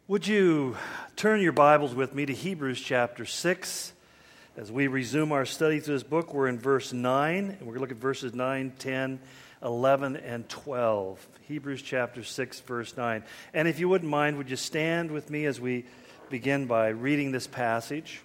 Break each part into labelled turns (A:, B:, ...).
A: Would you turn your Bibles with me to Hebrews chapter 6? As we resume our study through this book, we're in verse 9, and we're going to look at verses 9, 10, 11, and 12. Hebrews chapter 6, verse 9. And if you wouldn't mind, would you stand with me as we begin by reading this passage?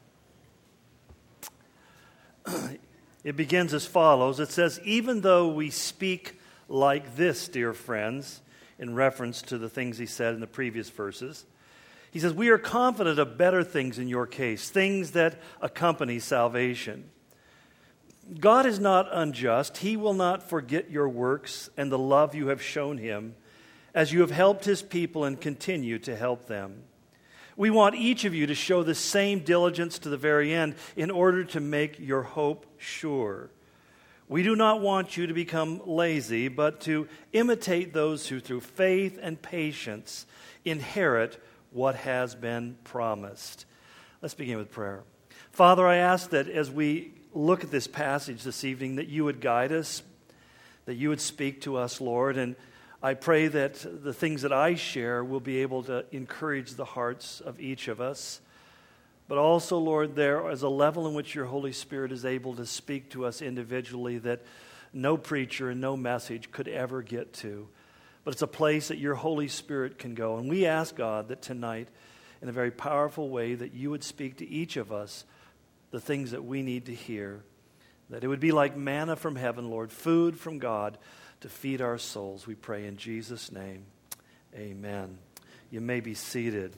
A: It begins as follows. It says, "Even though we speak like this, dear friends," in reference to the things he said in the previous verses. He says, "We are confident of better things in your case, things that accompany salvation. God is not unjust. He will not forget your works and the love you have shown him as you have helped his people and continue to help them. We want each of you to show the same diligence to the very end in order to make your hope sure. We do not want you to become lazy, but to imitate those who through faith and patience inherit what has been promised." Let's begin with prayer. Father, I ask that as we look at this passage this evening, that you would guide us, that you would speak to us, Lord, and I pray that the things that I share will be able to encourage the hearts of each of us. But also, Lord, there is a level in which your Holy Spirit is able to speak to us individually that no preacher and no message could ever get to. But it's a place that your Holy Spirit can go. And we ask, God, that tonight, in a very powerful way, that you would speak to each of us the things that we need to hear. That it would be like manna from heaven, Lord, food from God to feed our souls. We pray in Jesus' name. Amen. You may be seated.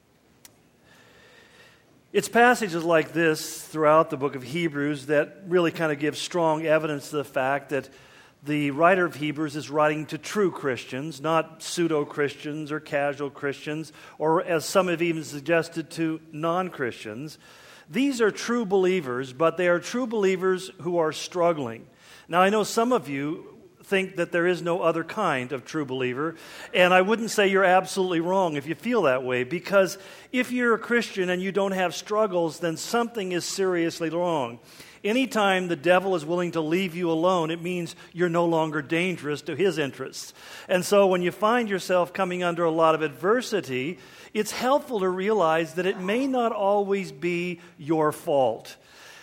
A: It's passages like this throughout the book of Hebrews that really kind of give strong evidence to the fact that the writer of Hebrews is writing to true Christians, not pseudo-Christians or casual Christians, or as some have even suggested, to non-Christians. These are true believers, but they are true believers who are struggling. Now, I know some of you think that there is no other kind of true believer, and I wouldn't say you're absolutely wrong if you feel that way, because if you're a Christian and you don't have struggles, then something is seriously wrong. Anytime the devil is willing to leave you alone, it means you're no longer dangerous to his interests. And so when you find yourself coming under a lot of adversity, it's helpful to realize that it may not always be your fault.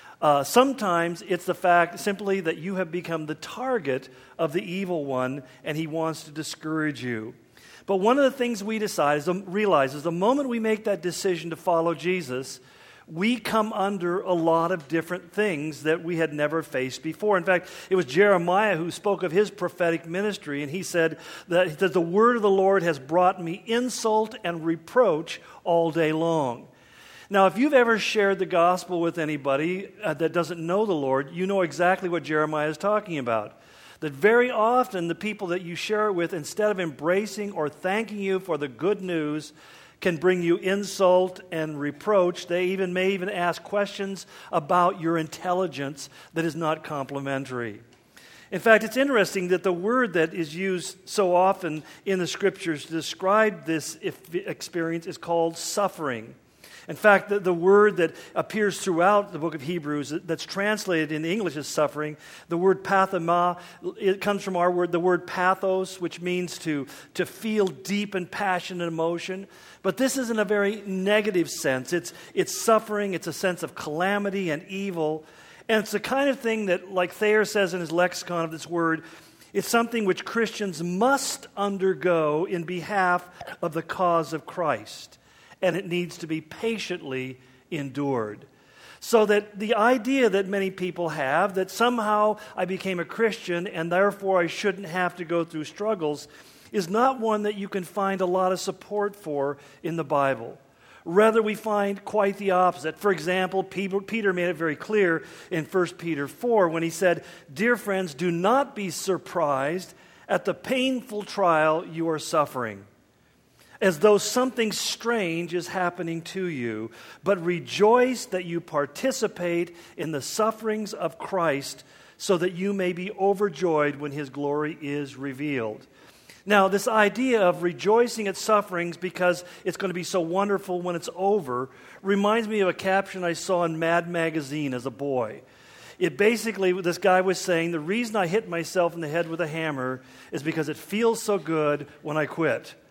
A: Sometimes it's the fact simply that you have become the target of the evil one and he wants to discourage you. But one of the things we realize is the moment we make that decision to follow Jesus, we come under a lot of different things that we had never faced before. In fact, it was Jeremiah who spoke of his prophetic ministry, and he said that the word of the Lord has brought me insult and reproach all day long. Now, if you've ever shared the gospel with anybody that doesn't know the Lord, you know exactly what Jeremiah is talking about. That very often the people that you share it with, instead of embracing or thanking you for the good news, can bring you insult and reproach. They may even ask questions about your intelligence that is not complimentary. In fact, it's interesting that the word that is used so often in the Scriptures to describe this experience is called suffering. In fact, the word that appears throughout the book of Hebrews that's translated in English as suffering, the word pathema, it comes from the word pathos, which means to feel deep and passionate emotion. But this is in a very negative sense. It's suffering, it's a sense of calamity and evil. And it's the kind of thing that, like Thayer says in his lexicon of this word, it's something which Christians must undergo in behalf of the cause of Christ. And it needs to be patiently endured. So that the idea that many people have that somehow I became a Christian and therefore I shouldn't have to go through struggles is not one that you can find a lot of support for in the Bible. Rather, we find quite the opposite. For example, Peter made it very clear in 1 Peter 4 when he said, "Dear friends, do not be surprised at the painful trial you are suffering, as though something strange is happening to you, but rejoice that you participate in the sufferings of Christ, so that you may be overjoyed when his glory is revealed." Now, this idea of rejoicing at sufferings because it's going to be so wonderful when it's over reminds me of a caption I saw in Mad Magazine as a boy. It basically, this guy was saying, the reason I hit myself in the head with a hammer is because it feels so good when I quit.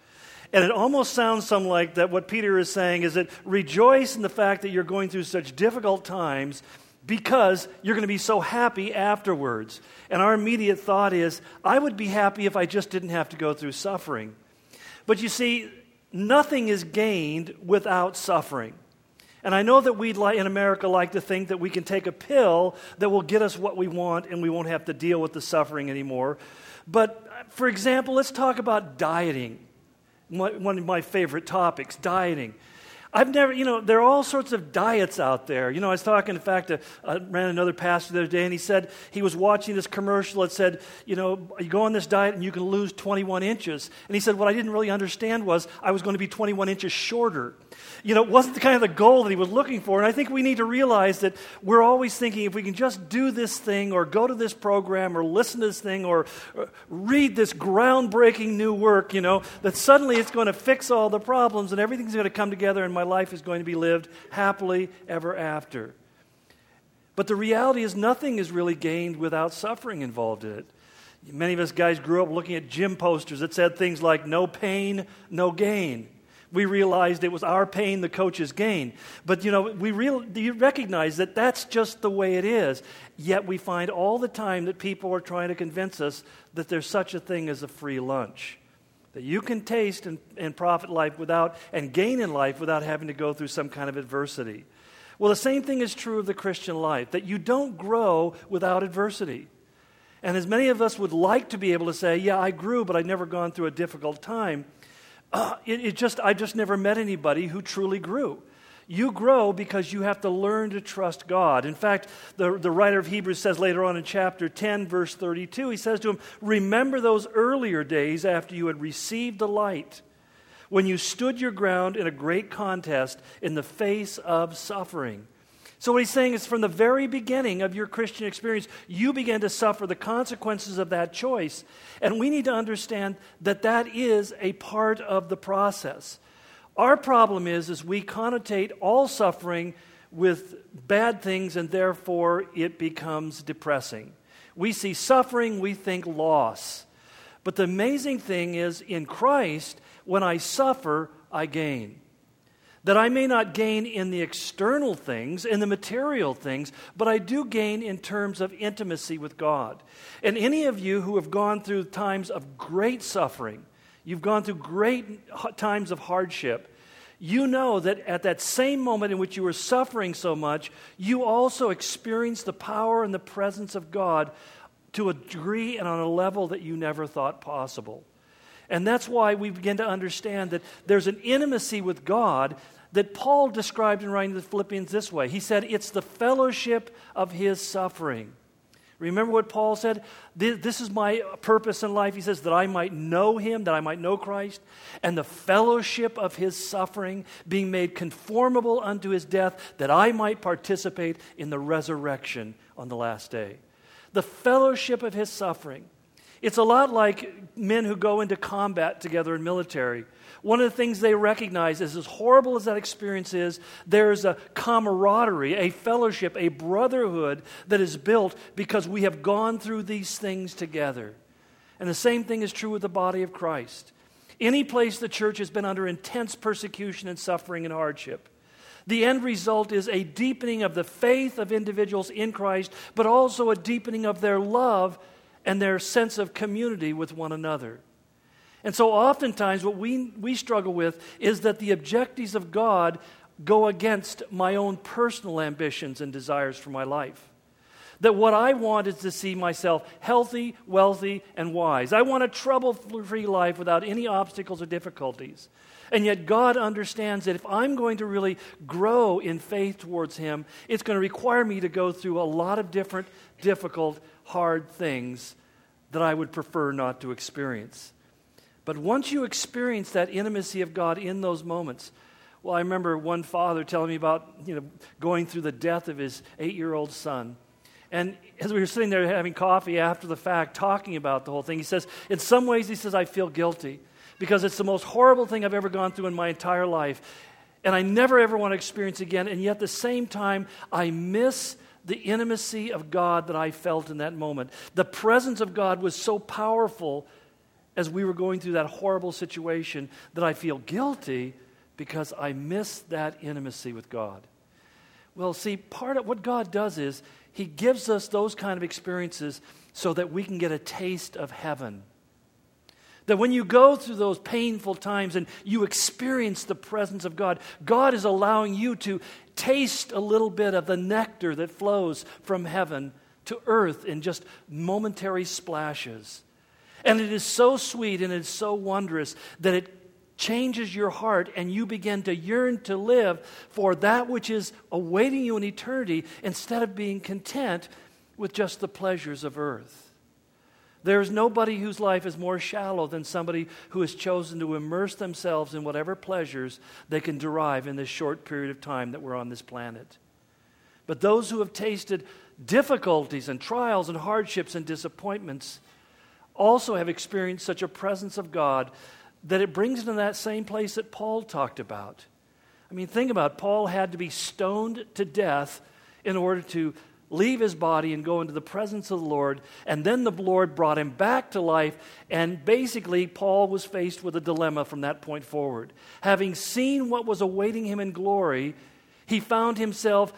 A: And it almost sounds something like that. What Peter is saying is that rejoice in the fact that you're going through such difficult times because you're going to be so happy afterwards. And our immediate thought is, I would be happy if I just didn't have to go through suffering. But you see, nothing is gained without suffering. And I know that we'd in America like to think that we can take a pill that will get us what we want and we won't have to deal with the suffering anymore. But for example, let's talk about dieting. One of my favorite topics, dieting. I've never, there are all sorts of diets out there. I was talking, in fact, I ran another pastor the other day, and he said he was watching this commercial that said, you go on this diet and you can lose 21 inches. And he said, what I didn't really understand was I was going to be 21 inches shorter. It wasn't the kind of the goal that he was looking for. And I think we need to realize that we're always thinking if we can just do this thing or go to this program or listen to this thing or read this groundbreaking new work, that suddenly it's going to fix all the problems and everything's going to come together and my life is going to be lived happily ever after. But the reality is nothing is really gained without suffering involved in it. Many of us guys grew up looking at gym posters that said things like, no pain, no gain. We realized it was our pain, the coach's gain. But, you recognize that that's just the way it is. Yet we find all the time that people are trying to convince us that there's such a thing as a free lunch. That you can taste and profit life and gain in life without having to go through some kind of adversity. Well, the same thing is true of the Christian life, that you don't grow without adversity. And as many of us would like to be able to say, yeah, I grew, but I've never gone through a difficult time, I just never met anybody who truly grew. You grow because you have to learn to trust God. In fact, the writer of Hebrews says later on in chapter 10, verse 32, he says to him, remember those earlier days after you had received the light, when you stood your ground in a great contest in the face of suffering. So what he's saying is from the very beginning of your Christian experience, you began to suffer the consequences of that choice. And we need to understand that that is a part of the process. Our problem is we connotate all suffering with bad things, and therefore it becomes depressing. We see suffering, we think loss. But the amazing thing is, in Christ, when I suffer, I gain. That I may not gain in the external things, in the material things, but I do gain in terms of intimacy with God. And any of you who have gone through times of great suffering, you've gone through great times of hardship, you know that at that same moment in which you were suffering so much, you also experienced the power and the presence of God to a degree and on a level that you never thought possible. And that's why we begin to understand that there's an intimacy with God that Paul described in writing the Philippians this way. He said, it's the fellowship of his suffering. Remember what Paul said? This is my purpose in life. He says that I might know him, that I might know Christ, and the fellowship of his suffering, being made conformable unto his death, that I might participate in the resurrection on the last day. The fellowship of his suffering. It's a lot like men who go into combat together in military. One of the things they recognize is, as horrible as that experience is, there's a camaraderie, a fellowship, a brotherhood that is built because we have gone through these things together. And the same thing is true with the body of Christ. Any place the church has been under intense persecution and suffering and hardship, the end result is a deepening of the faith of individuals in Christ, but also a deepening of their love and their sense of community with one another. And so oftentimes what we struggle with is that the objectives of God go against my own personal ambitions and desires for my life. That what I want is to see myself healthy, wealthy, and wise. I want a trouble-free life without any obstacles or difficulties. And yet God understands that if I'm going to really grow in faith towards Him, it's going to require me to go through a lot of different, difficult, hard things that I would prefer not to experience. But once you experience that intimacy of God in those moments, well, I remember one father telling me about, going through the death of his 8-year-old son. And as we were sitting there having coffee after the fact, talking about the whole thing, he says, in some ways, he says, I feel guilty because it's the most horrible thing I've ever gone through in my entire life. And I never, ever want to experience again. And yet at the same time, I miss the intimacy of God that I felt in that moment. The presence of God was so powerful as we were going through that horrible situation that I feel guilty because I missed that intimacy with God. Well, see, part of what God does is He gives us those kind of experiences so that we can get a taste of heaven. That when you go through those painful times and you experience the presence of God, God is allowing you to taste a little bit of the nectar that flows from heaven to earth in just momentary splashes. And it is so sweet and it's so wondrous that it changes your heart and you begin to yearn to live for that which is awaiting you in eternity instead of being content with just the pleasures of earth. There is nobody whose life is more shallow than somebody who has chosen to immerse themselves in whatever pleasures they can derive in this short period of time that we're on this planet. But those who have tasted difficulties and trials and hardships and disappointments also have experienced such a presence of God that it brings them to that same place that Paul talked about. I mean, think about it. Paul had to be stoned to death in order to leave his body and go into the presence of the Lord, and then the Lord brought him back to life, and basically Paul was faced with a dilemma from that point forward. Having seen what was awaiting him in glory, he found himself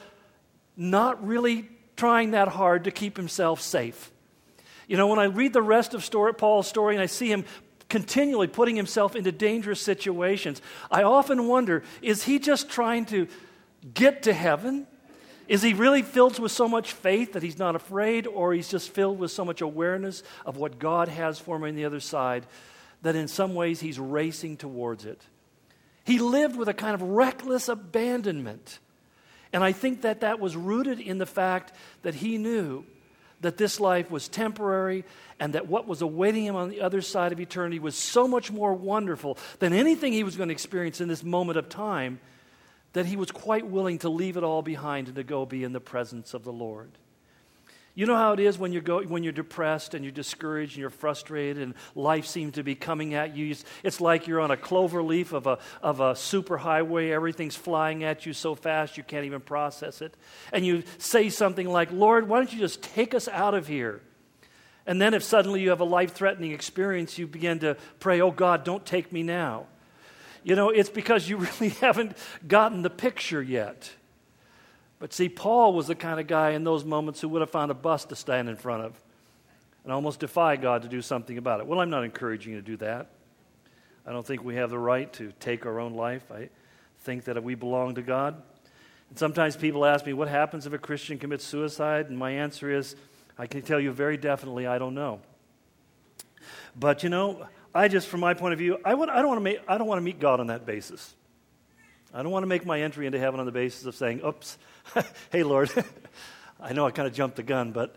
A: not really trying that hard to keep himself safe. You know, when I read the rest of Paul's story and I see him continually putting himself into dangerous situations, I often wonder, is he just trying to get to heaven? Is he really filled with so much faith that he's not afraid, or he's just filled with so much awareness of what God has for him on the other side that in some ways he's racing towards it? He lived with a kind of reckless abandonment. And I think that that was rooted in the fact that he knew that this life was temporary and that what was awaiting him on the other side of eternity was so much more wonderful than anything he was going to experience in this moment of time, that he was quite willing to leave it all behind and to go be in the presence of the Lord. You know how it is when you're depressed and you're discouraged and you're frustrated and life seems to be coming at you. It's like you're on a clover leaf of a superhighway. Everything's flying at you so fast you can't even process it. And you say something like, "Lord, why don't you just take us out of here?" And then if suddenly you have a life-threatening experience, you begin to pray, "Oh God, don't take me now." You know, it's because you really haven't gotten the picture yet. But see, Paul was the kind of guy in those moments who would have found a bus to stand in front of and almost defy God to do something about it. Well, I'm not encouraging you to do that. I don't think we have the right to take our own life. I think that we belong to God. And sometimes people ask me, what happens if a Christian commits suicide? And my answer is, I can tell you very definitely, I don't know. But, you know, from my point of view, I don't want to meet God on that basis. I don't want to make my entry into heaven on the basis of saying, "Oops, hey Lord, I know I kind of jumped the gun, but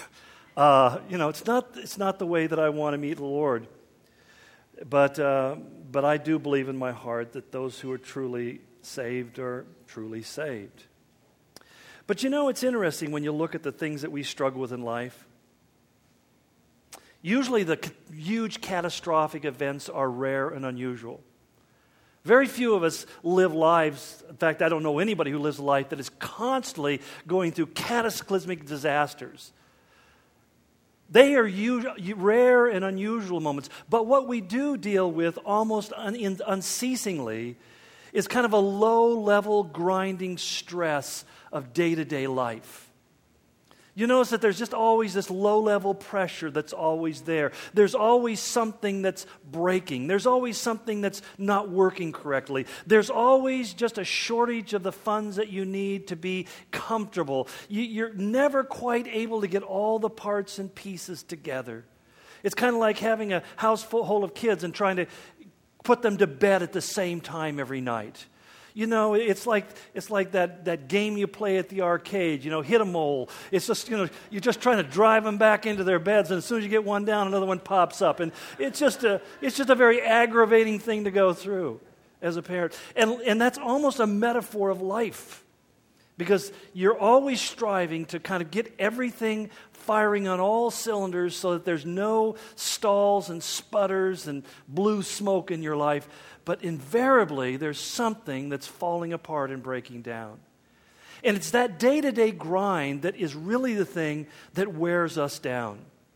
A: it's not the way that I want to meet the Lord." But I do believe in my heart that those who are truly saved are truly saved. But you know, it's interesting when you look at the things that we struggle with in life. Usually the huge catastrophic events are rare and unusual. Very few of us live lives, in fact, I don't know anybody who lives a life that is constantly going through cataclysmic disasters. They are rare and unusual moments. But what we do deal with almost unceasingly is kind of a low-level grinding stress of day-to-day life. You notice that there's just always this low-level pressure that's always there. There's always something that's breaking. There's always something that's not working correctly. There's always just a shortage of the funds that you need to be comfortable. You're never quite able to get all the parts and pieces together. It's kind of like having a house full of kids and trying to put them to bed at the same time every night. You know, it's like that game you play at the arcade, you know, hit-a-mole. It's just, you know, you're just trying to drive them back into their beds, and as soon as you get one down, another one pops up. And it's just a very aggravating thing to go through as a parent. And that's almost a metaphor of life, because you're always striving to kind of get everything firing on all cylinders so that there's no stalls and sputters and blue smoke in your life. But invariably, there's something that's falling apart and breaking down. And it's that day-to-day grind that is really the thing that wears us down.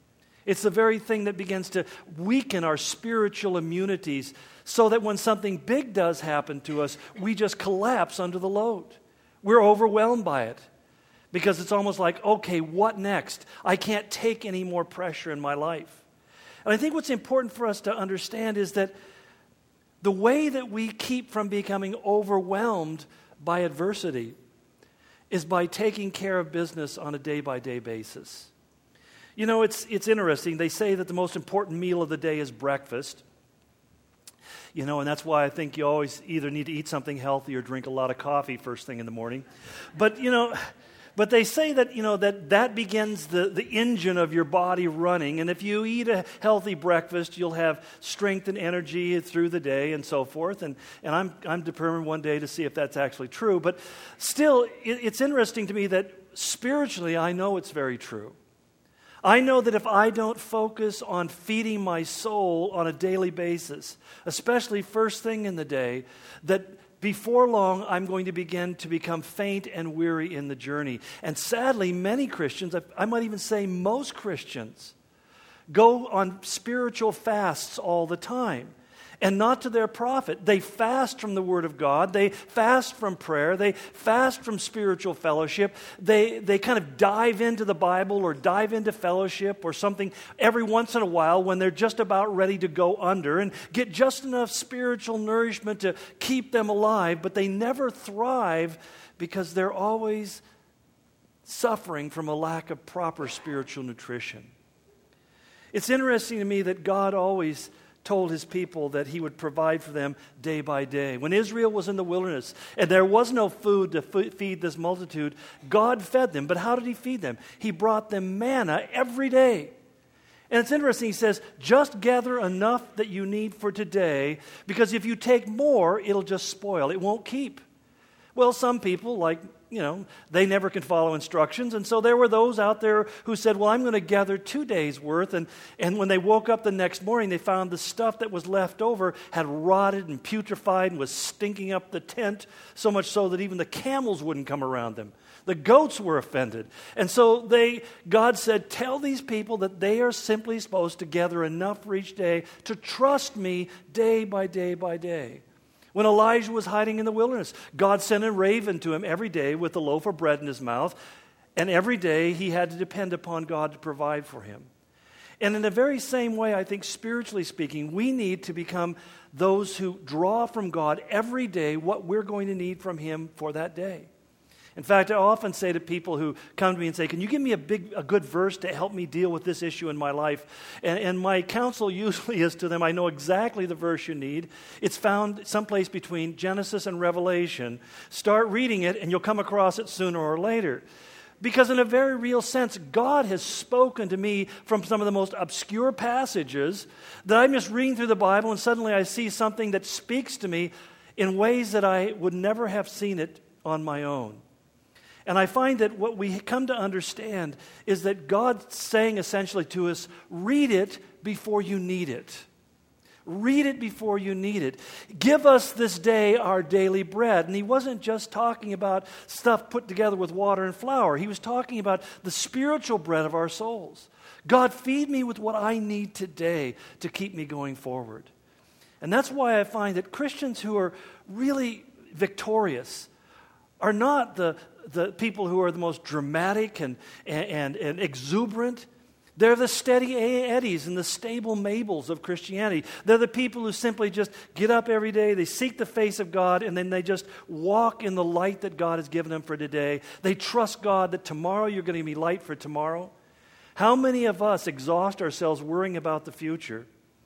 A: It's the very thing that begins to weaken our spiritual immunities so that when something big does happen to us, we just collapse under the load. We're overwhelmed by it because it's almost like, okay, what next? I can't take any more pressure in my life. And I think what's important for us to understand is that the way that we keep from becoming overwhelmed by adversity is by taking care of business on a day-by-day basis. You know, it's interesting. They say that the most important meal of the day is breakfast. You know, and that's why I think you always either need to eat something healthy or drink a lot of coffee first thing in the morning. But, you know, but they say that, you know, that begins the engine of your body running. And if you eat a healthy breakfast, you'll have strength and energy through the day and so forth. And I'm determined one day to see if that's actually true. But still, it's interesting to me that spiritually, I know it's very true. I know that if I don't focus on feeding my soul on a daily basis, especially first thing in the day, that before long, I'm going to begin to become faint and weary in the journey. And sadly, many Christians, I might even say most Christians, go on spiritual fasts all the time. And not to their profit. They fast from the Word of God. They fast from prayer. They fast from spiritual fellowship. They kind of dive into the Bible or dive into fellowship or something every once in a while when they're just about ready to go under and get just enough spiritual nourishment to keep them alive, but they never thrive because they're always suffering from a lack of proper spiritual nutrition. It's interesting to me that God always told his people that he would provide for them day by day. When Israel was in the wilderness and there was no food to feed this multitude, God fed them. But how did he feed them? He brought them manna every day. And it's interesting, he says, just gather enough that you need for today, because if you take more, it'll just spoil. It won't keep. Well, some people, like, you know, they never can follow instructions. And so there were those out there who said, well, I'm going to gather 2 days' worth. And when they woke up the next morning, they found the stuff that was left over had rotted and putrefied and was stinking up the tent, so much so that even the camels wouldn't come around them. The goats were offended. And so God said, tell these people that they are simply supposed to gather enough for each day to trust me day by day by day. When Elijah was hiding in the wilderness, God sent a raven to him every day with a loaf of bread in his mouth, and every day he had to depend upon God to provide for him. And in the very same way, I think spiritually speaking, we need to become those who draw from God every day what we're going to need from him for that day. In fact, I often say to people who come to me and say, can you give me a good verse to help me deal with this issue in my life? And my counsel usually is to them, I know exactly the verse you need. It's found someplace between Genesis and Revelation. Start reading it and you'll come across it sooner or later. Because in a very real sense, God has spoken to me from some of the most obscure passages that I'm just reading through the Bible and suddenly I see something that speaks to me in ways that I would never have seen it on my own. And I find that what we come to understand is that God's saying essentially to us, read it before you need it. Read it before you need it. Give us this day our daily bread. And he wasn't just talking about stuff put together with water and flour. He was talking about the spiritual bread of our souls. God, feed me with what I need today to keep me going forward. And that's why I find that Christians who are really victorious are not the people who are the most dramatic and exuberant. They're the steady Eddies and the stable Mabels of Christianity. They're the people who simply just get up every day, they seek the face of God, and then they just walk in the light that God has given them for today. They trust God that tomorrow you're going to be light for tomorrow. How many of us exhaust ourselves worrying about the future?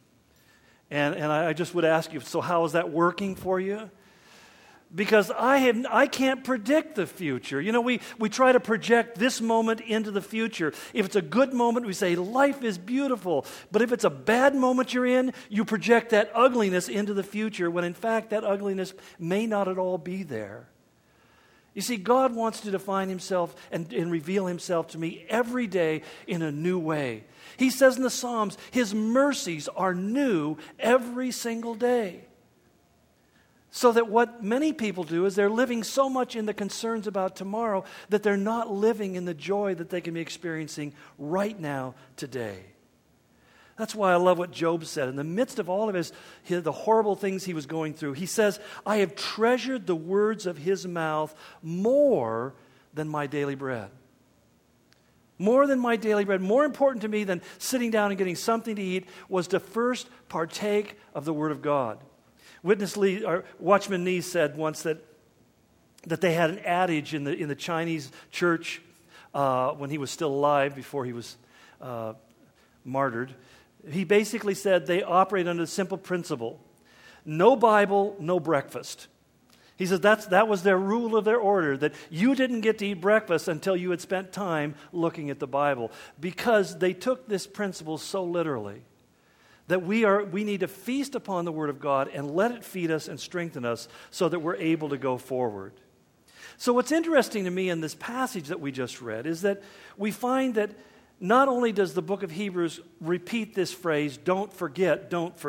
A: And I just would ask you, so how is that working for you? Because I can't predict the future. You know, we try to project this moment into the future. If it's a good moment, we say, life is beautiful. But if it's a bad moment you're in, you project that ugliness into the future, when in fact that ugliness may not at all be there. You see, God wants to define himself and reveal himself to me every day in a new way. He says in the Psalms, his mercies are new every single day. So that what many people do is they're living so much in the concerns about tomorrow that they're not living in the joy that they can be experiencing right now, today. That's why I love what Job said. In the midst of all of the horrible things he was going through, he says, I have treasured the words of his mouth more than my daily bread. More than my daily bread. More important to me than sitting down and getting something to eat was to first partake of the Word of God. Watchman Nee said once that they had an adage in the Chinese church when he was still alive, before he was martyred. He basically said they operate under the simple principle: no Bible, no breakfast. He says that was their rule of their order, that you didn't get to eat breakfast until you had spent time looking at the Bible, because they took this principle so literally that we need to feast upon the Word of God and let it feed us and strengthen us so that we're able to go forward. So what's interesting to me in this passage that we just read is that we find that not only does the book of Hebrews repeat this phrase, don't forget,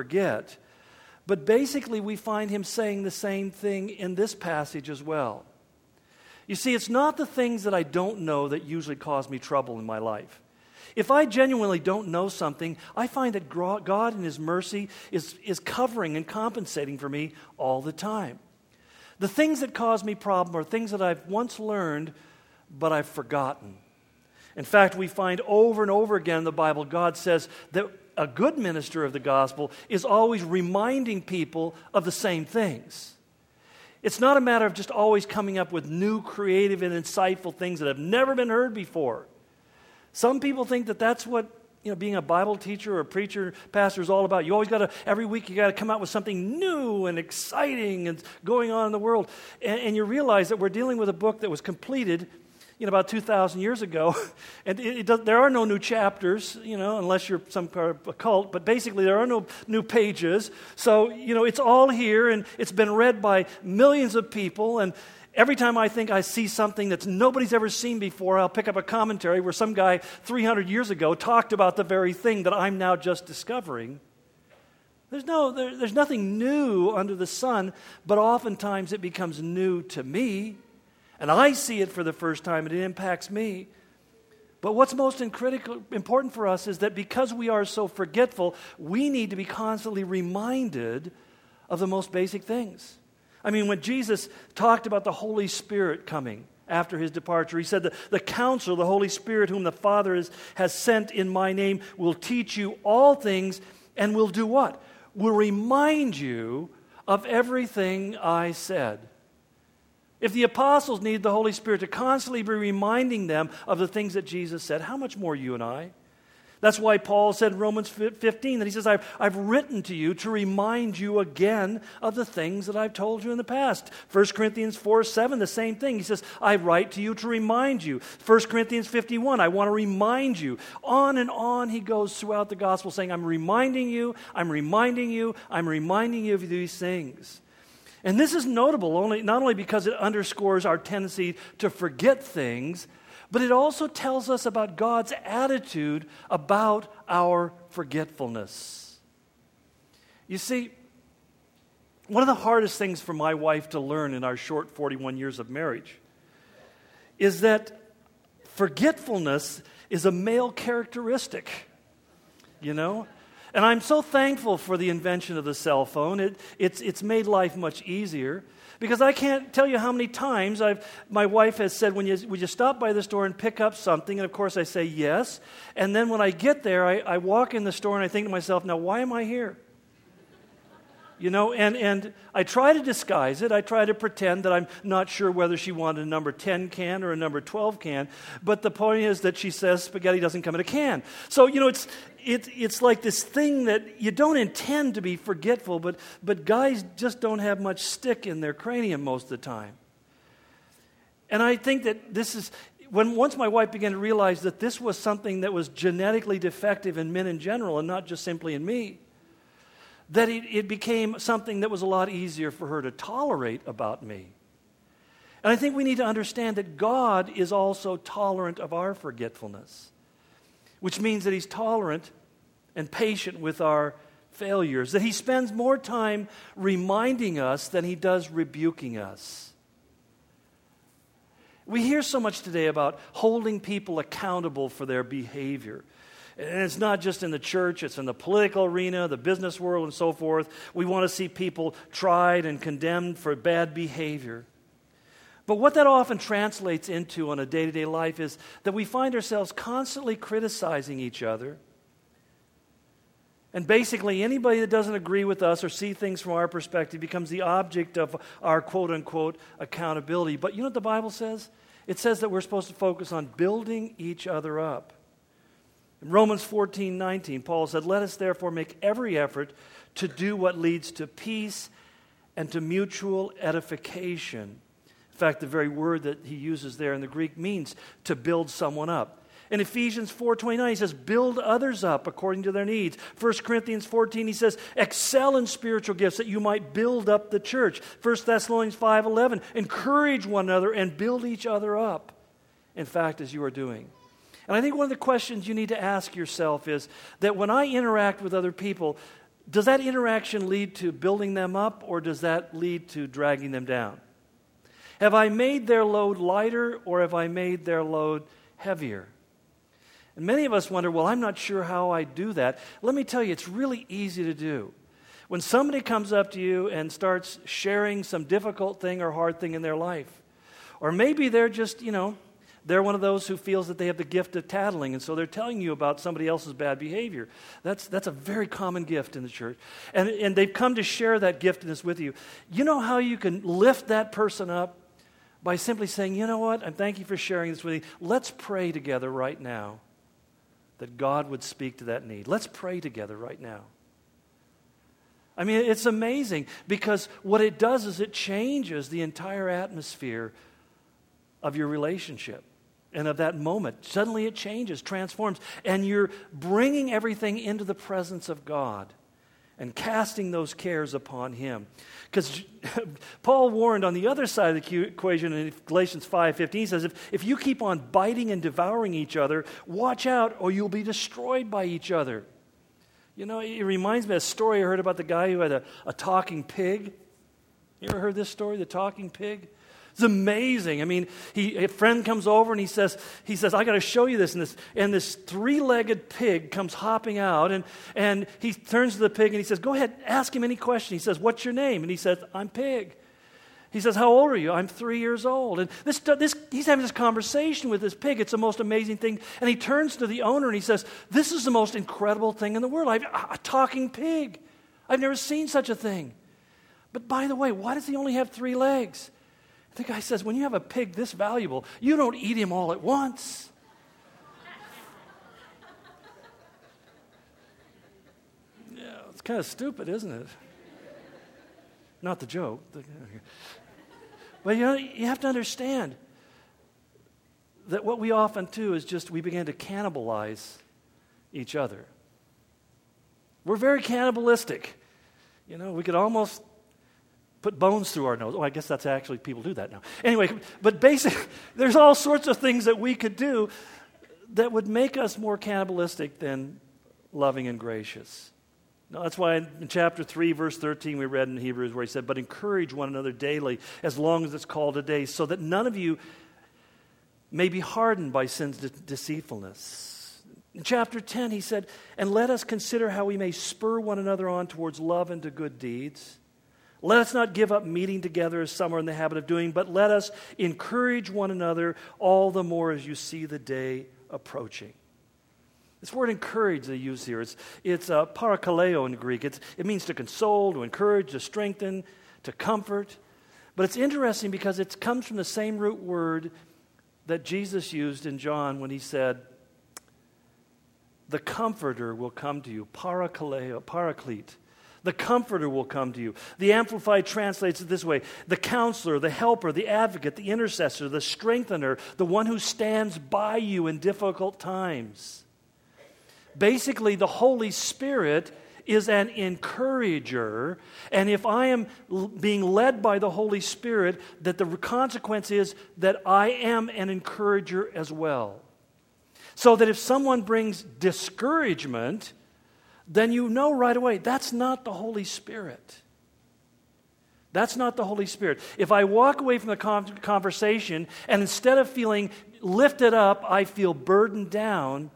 A: but basically we find him saying the same thing in this passage as well. You see, it's not the things that I don't know that usually cause me trouble in my life. If I genuinely don't know something, I find that God in his mercy is covering and compensating for me all the time. The things that cause me problem are things that I've once learned, but I've forgotten. In fact, we find over and over again in the Bible, God says that a good minister of the gospel is always reminding people of the same things. It's not a matter of just always coming up with new, creative, and insightful things that have never been heard before. Some people think that that's what being a Bible teacher or a preacher, pastor is all about. You always every week you got to come out with something new and exciting and going on in the world. And you realize that we're dealing with a book that was completed about 2,000 years ago, and there are no new chapters, unless you're some kind of a cult, but basically there are no new pages. So, it's all here, and it's been read by millions of people, and every time I think I see something that nobody's ever seen before, I'll pick up a commentary where some guy 300 years ago talked about the very thing that I'm now just discovering. There's nothing new under the sun, but oftentimes it becomes new to me. And I see it for the first time, and it impacts me. But what's most important for us is that because we are so forgetful, we need to be constantly reminded of the most basic things. I mean, when Jesus talked about the Holy Spirit coming after his departure, he said that the Counselor, the Holy Spirit, whom the Father has sent in my name, will teach you all things and will do what? Will remind you of everything I said. If the apostles need the Holy Spirit to constantly be reminding them of the things that Jesus said, how much more you and I? That's why Paul said in Romans 15 that he says, I've written to you to remind you again of the things that I've told you in the past. 1 Corinthians 4:7, the same thing. He says, I write to you to remind you. 1 Corinthians 51, I want to remind you. On and on he goes throughout the gospel saying, I'm reminding you of these things. And this is notable not only because it underscores our tendency to forget things, but it also tells us about God's attitude about our forgetfulness. You see, one of the hardest things for my wife to learn in our short 41 years of marriage is that forgetfulness is a male characteristic, And I'm so thankful for the invention of the cell phone. It's made life much easier, because I can't tell you how many times my wife has said, would you stop by the store and pick up something? And of course I say yes. And then when I get there, I walk in the store and I think to myself, now why am I here? And I try to disguise it. I try to pretend that I'm not sure whether she wanted a number 10 can or a number 12 can. But the point is that she says spaghetti doesn't come in a can. So, it's like this thing that you don't intend to be forgetful, but guys just don't have much stick in their cranium most of the time. And I think that this is, once my wife began to realize that this was something that was genetically defective in men in general and not just simply in me, that it became something that was a lot easier for her to tolerate about me. And I think we need to understand that God is also tolerant of our forgetfulness, which means that He's tolerant and patient with our failures, that He spends more time reminding us than He does rebuking us. We hear so much today about holding people accountable for their behavior. And it's not just in the church, it's in the political arena, the business world, and so forth. We want to see people tried and condemned for bad behavior. But what that often translates into on a day-to-day life is that we find ourselves constantly criticizing each other. And basically, anybody that doesn't agree with us or see things from our perspective becomes the object of our quote-unquote accountability. But you know what the Bible says? It says that we're supposed to focus on building each other up. In Romans 14:19, Paul said, "Let us therefore make every effort to do what leads to peace and to mutual edification." In fact, the very word that he uses there in the Greek means to build someone up. In Ephesians 4:29, he says, "Build others up according to their needs." 1 Corinthians 14, he says, "Excel in spiritual gifts that you might build up the church." 1 Thessalonians 5:11, "Encourage one another and build each other up." In fact, as you are doing. And I think one of the questions you need to ask yourself is that when I interact with other people, does that interaction lead to building them up, or does that lead to dragging them down? Have I made their load lighter, or have I made their load heavier? And many of us wonder, well, I'm not sure how I do that. Let me tell you, it's really easy to do. When somebody comes up to you and starts sharing some difficult thing or hard thing in their life, or maybe they're just, they're one of those who feels that they have the gift of tattling, and so they're telling you about somebody else's bad behavior. That's a very common gift in the church. And they've come to share that giftedness with you. You know how you can lift that person up? By simply saying, "You know what, and thank you for sharing this with me. Let's pray together right now that God would speak to that need. Let's pray together right now." I mean, it's amazing because what it does is it changes the entire atmosphere of your relationship and of that moment. Suddenly it changes, transforms, and you're bringing everything into the presence of God and casting those cares upon Him. Because Paul warned on the other side of the equation in Galatians 5:15, he says, if you keep on biting and devouring each other, watch out or you'll be destroyed by each other. You know, it reminds me of a story I heard about the guy who had a talking pig. You ever heard this story, the talking pig? It's amazing. I mean, a friend comes over and he says, I got to show you this. And this three-legged pig comes hopping out, and he turns to the pig and he says, "Go ahead, ask him any question." He says, "What's your name?" And he says, "I'm Pig." He says, "How old are you?" "I'm 3 years old." And he's having this conversation with this pig. It's the most amazing thing. And he turns to the owner and he says, "This is the most incredible thing in the world. A talking pig. I've never seen such a thing. But by the way, why does he only have 3 legs?" The guy says, "When you have a pig this valuable, you don't eat him all at once." Yeah, it's kind of stupid, isn't it? Not the joke. But you have to understand that what we often do is just we begin to cannibalize each other. We're very cannibalistic. We could almost put bones through our nose. Oh, I guess that's actually, people do that now. Anyway, but basically, there's all sorts of things that we could do that would make us more cannibalistic than loving and gracious. Now, that's why in chapter 3, verse 13, we read in Hebrews where he said, "But encourage one another daily, as long as it's called today, so that none of you may be hardened by sin's deceitfulness." In chapter 10, he said, "And let us consider how we may spur one another on towards love and to good deeds. Let us not give up meeting together as some are in the habit of doing, but let us encourage one another all the more as you see the day approaching." This word "encourage" they use here, it's parakaleo in Greek. It means to console, to encourage, to strengthen, to comfort. But it's interesting because it comes from the same root word that Jesus used in John when he said, "The Comforter will come to you," parakaleo, paraclete. The Comforter will come to you. The Amplified translates it this way: the Counselor, the Helper, the Advocate, the Intercessor, the Strengthener, the one who stands by you in difficult times. Basically, the Holy Spirit is an encourager, and if I am being led by the Holy Spirit, that the consequence is that I am an encourager as well. So that if someone brings discouragement, then you know right away, that's not the Holy Spirit. That's not the Holy Spirit. If I walk away from the conversation and instead of feeling lifted up, I feel burdened down,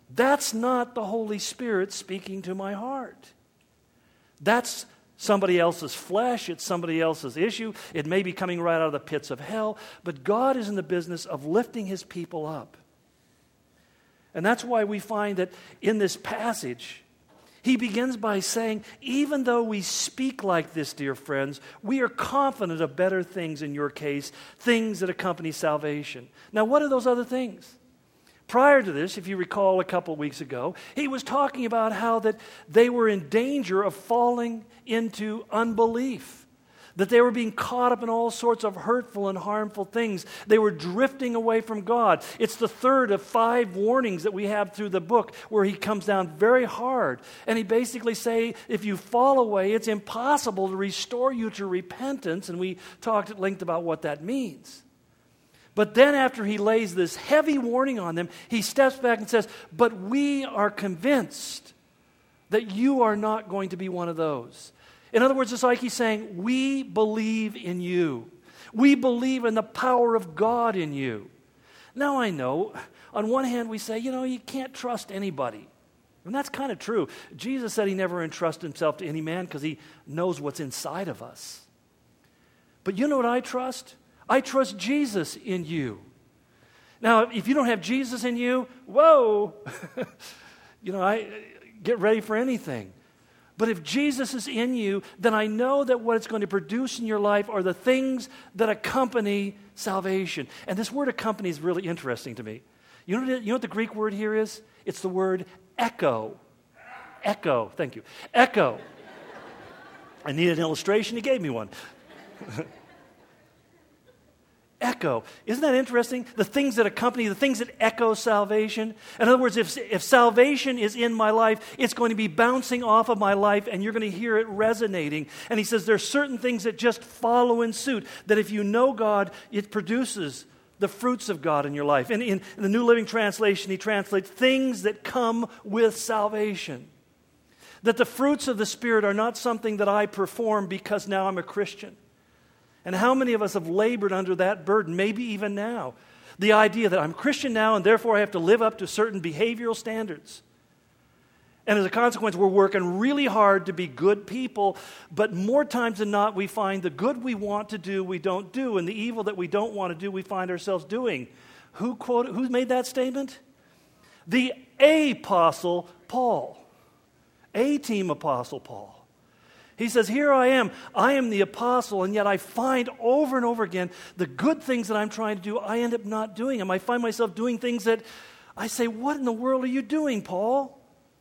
A: That's not the Holy Spirit speaking to my heart. That's somebody else's flesh. It's somebody else's issue. It may be coming right out of the pits of hell. But God is in the business of lifting His people up. And that's why we find that in this passage, He begins by saying, even though we speak like this, dear friends, we are confident of better things in your case, things that accompany salvation. Now, what are those other things? Prior to this, if you recall a couple of weeks ago, he was talking about how that they were in danger of falling into unbelief, that they were being caught up in all sorts of hurtful and harmful things. They were drifting away from God. It's the third of 5 warnings that we have through the book where he comes down very hard. And he basically say, if you fall away, it's impossible to restore you to repentance. And we talked at length about what that means. But then after he lays this heavy warning on them, he steps back and says, but we are convinced that you are not going to be one of those. In other words, it's like he's saying, we believe in you. We believe in the power of God in you. Now I know, on one hand we say, you can't trust anybody. And that's kind of true. Jesus said he never entrusted himself to any man because he knows what's inside of us. But you know what I trust? I trust Jesus in you. Now, if you don't have Jesus in you, whoa, I get ready for anything. But if Jesus is in you, then I know that what it's going to produce in your life are the things that accompany salvation. And this word accompany is really interesting to me. You know what the Greek word here is? It's the word echo. Echo, thank you. Echo. I need an illustration. He gave me one. Echo. Isn't that interesting? The things that accompany, the things that echo salvation. In other words, if salvation is in my life, it's going to be bouncing off of my life and you're going to hear it resonating. And he says there's certain things that just follow in suit, that if you know God, it produces the fruits of God in your life. And in the New Living Translation, he translates things that come with salvation. That the fruits of the Spirit are not something that I perform because now I'm a Christian. And how many of us have labored under that burden, maybe even now? The idea that I'm Christian now and therefore I have to live up to certain behavioral standards. And as a consequence, we're working really hard to be good people, but more times than not, we find the good we want to do, we don't do, and the evil that we don't want to do, we find ourselves doing. Who made that statement? The Apostle Paul. A-team Apostle Paul. He says, here I am the apostle, and yet I find over and over again the good things that I'm trying to do, I end up not doing them. I find myself doing things that I say, what in the world are you doing, Paul?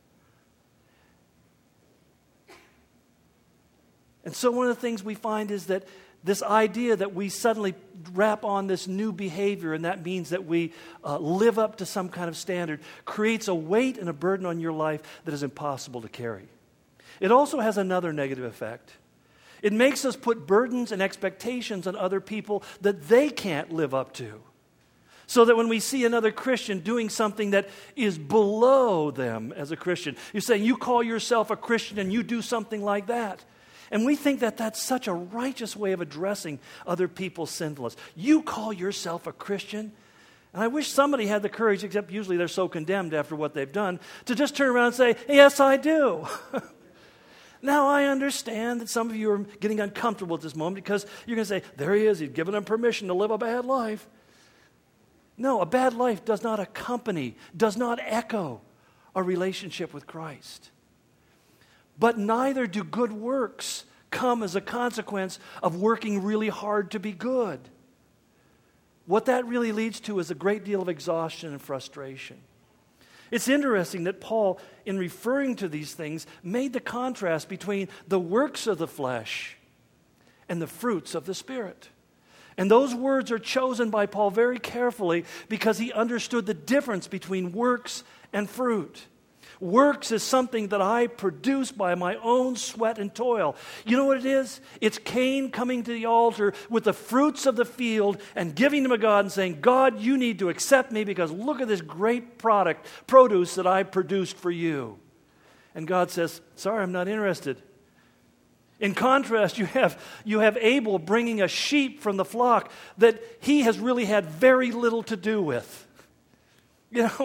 A: And so one of the things we find is that this idea that we suddenly wrap on this new behavior, and that means that we live up to some kind of standard, creates a weight and a burden on your life that is impossible to carry. It also has another negative effect. It makes us put burdens and expectations on other people that they can't live up to. So that when we see another Christian doing something that is below them as a Christian, you're saying you call yourself a Christian and you do something like that. And we think that that's such a righteous way of addressing other people's sinfulness. You call yourself a Christian? And I wish somebody had the courage, except usually they're so condemned after what they've done, to just turn around and say, yes, I do. Now, I understand that some of you are getting uncomfortable at this moment because you're going to say, there he is, he's given him permission to live a bad life. No, a bad life does not accompany, does not echo a relationship with Christ. But neither do good works come as a consequence of working really hard to be good. What that really leads to is a great deal of exhaustion and frustration. It's interesting that Paul, in referring to these things, made the contrast between the works of the flesh and the fruits of the Spirit. And those words are chosen by Paul very carefully because he understood the difference between works and fruit. Works is something that I produce by my own sweat and toil. You know what it is? It's Cain coming to the altar with the fruits of the field and giving them to God and saying, God, you need to accept me because look at this great produce that I produced for you. And God says, sorry, I'm not interested. In contrast, you have Abel bringing a sheep from the flock that he has really had very little to do with.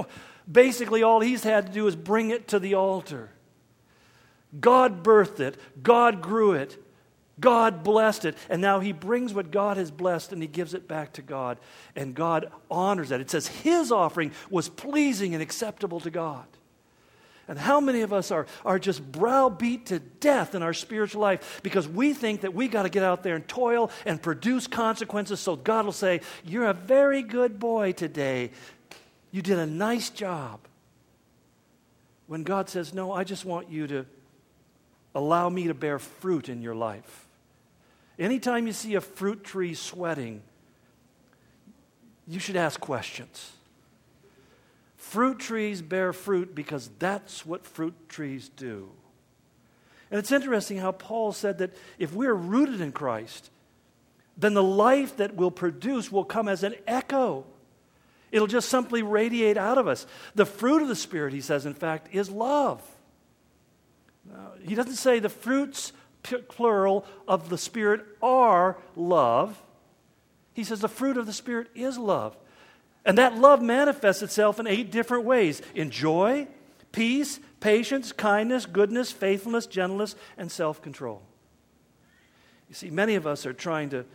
A: Basically, all he's had to do is bring it to the altar. God birthed it. God grew it. God blessed it. And now he brings what God has blessed and he gives it back to God. And God honors that. It says his offering was pleasing and acceptable to God. And how many of us are just browbeat to death in our spiritual life because we think that we got to get out there and toil and produce consequences so God will say, you're a very good boy today. You did a nice job. When God says, no, I just want you to allow me to bear fruit in your life. Anytime you see a fruit tree sweating, you should ask questions. Fruit trees bear fruit because that's what fruit trees do. And it's interesting how Paul said that if we're rooted in Christ, then the life that we'll produce will come as an echo. It'll just simply radiate out of us. The fruit of the Spirit, he says, in fact, is love. Now, he doesn't say the fruits, plural, of the Spirit are love. He says the fruit of the Spirit is love. And that love manifests itself in 8 different ways: in joy, peace, patience, kindness, goodness, faithfulness, gentleness, and self-control. You see, many of us are trying to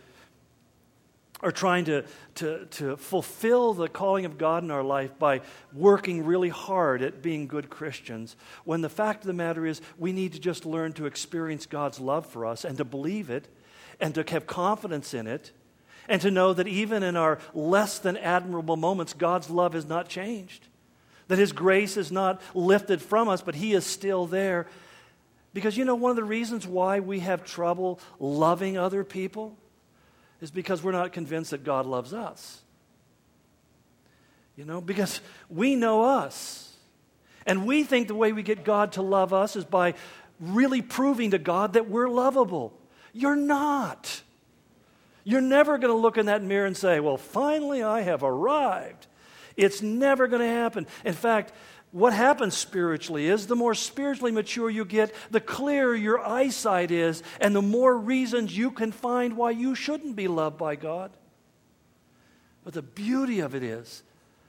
A: fulfill the calling of God in our life by working really hard at being good Christians, when the fact of the matter is we need to just learn to experience God's love for us and to believe it and to have confidence in it and to know that even in our less than admirable moments, God's love has not changed, that his grace is not lifted from us, but he is still there. Because one of the reasons why we have trouble loving other people is because we're not convinced that God loves us. Because we know us. And we think the way we get God to love us is by really proving to God that we're lovable. You're not. You're never going to look in that mirror and say, well, finally I have arrived. It's never going to happen. In fact, what happens spiritually is the more spiritually mature you get, the clearer your eyesight is, and the more reasons you can find why you shouldn't be loved by God. But the beauty of it is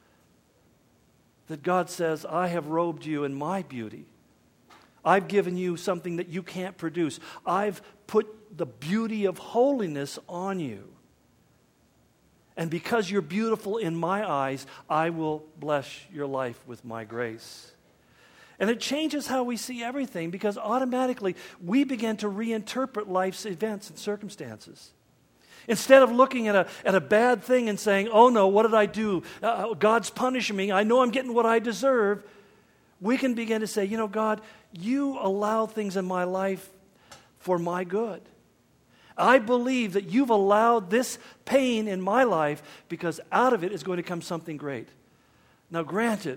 A: that God says, I have robed you in my beauty. I've given you something that you can't produce. I've put the beauty of holiness on you. And because you're beautiful in my eyes, I will bless your life with my grace. And it changes how we see everything, because automatically we begin to reinterpret life's events and circumstances. Instead of looking at a bad thing and saying, oh no, what did I do? God's punishing me. I know I'm getting what I deserve. We can begin to say, God, you allow things in my life for my good. I believe that you've allowed this pain in my life because out of it is going to come something great. Now, granted,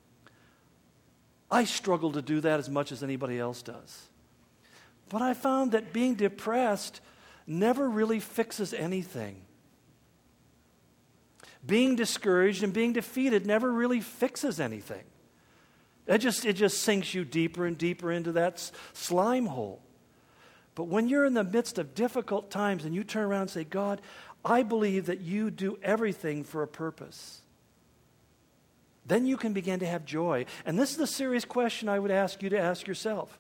A: I struggle to do that as much as anybody else does. But I found that being depressed never really fixes anything. Being discouraged and being defeated never really fixes anything. It just sinks you deeper and deeper into that slime hole. But when you're in the midst of difficult times and you turn around and say, God, I believe that you do everything for a purpose, then you can begin to have joy. And this is the serious question I would ask you to ask yourself.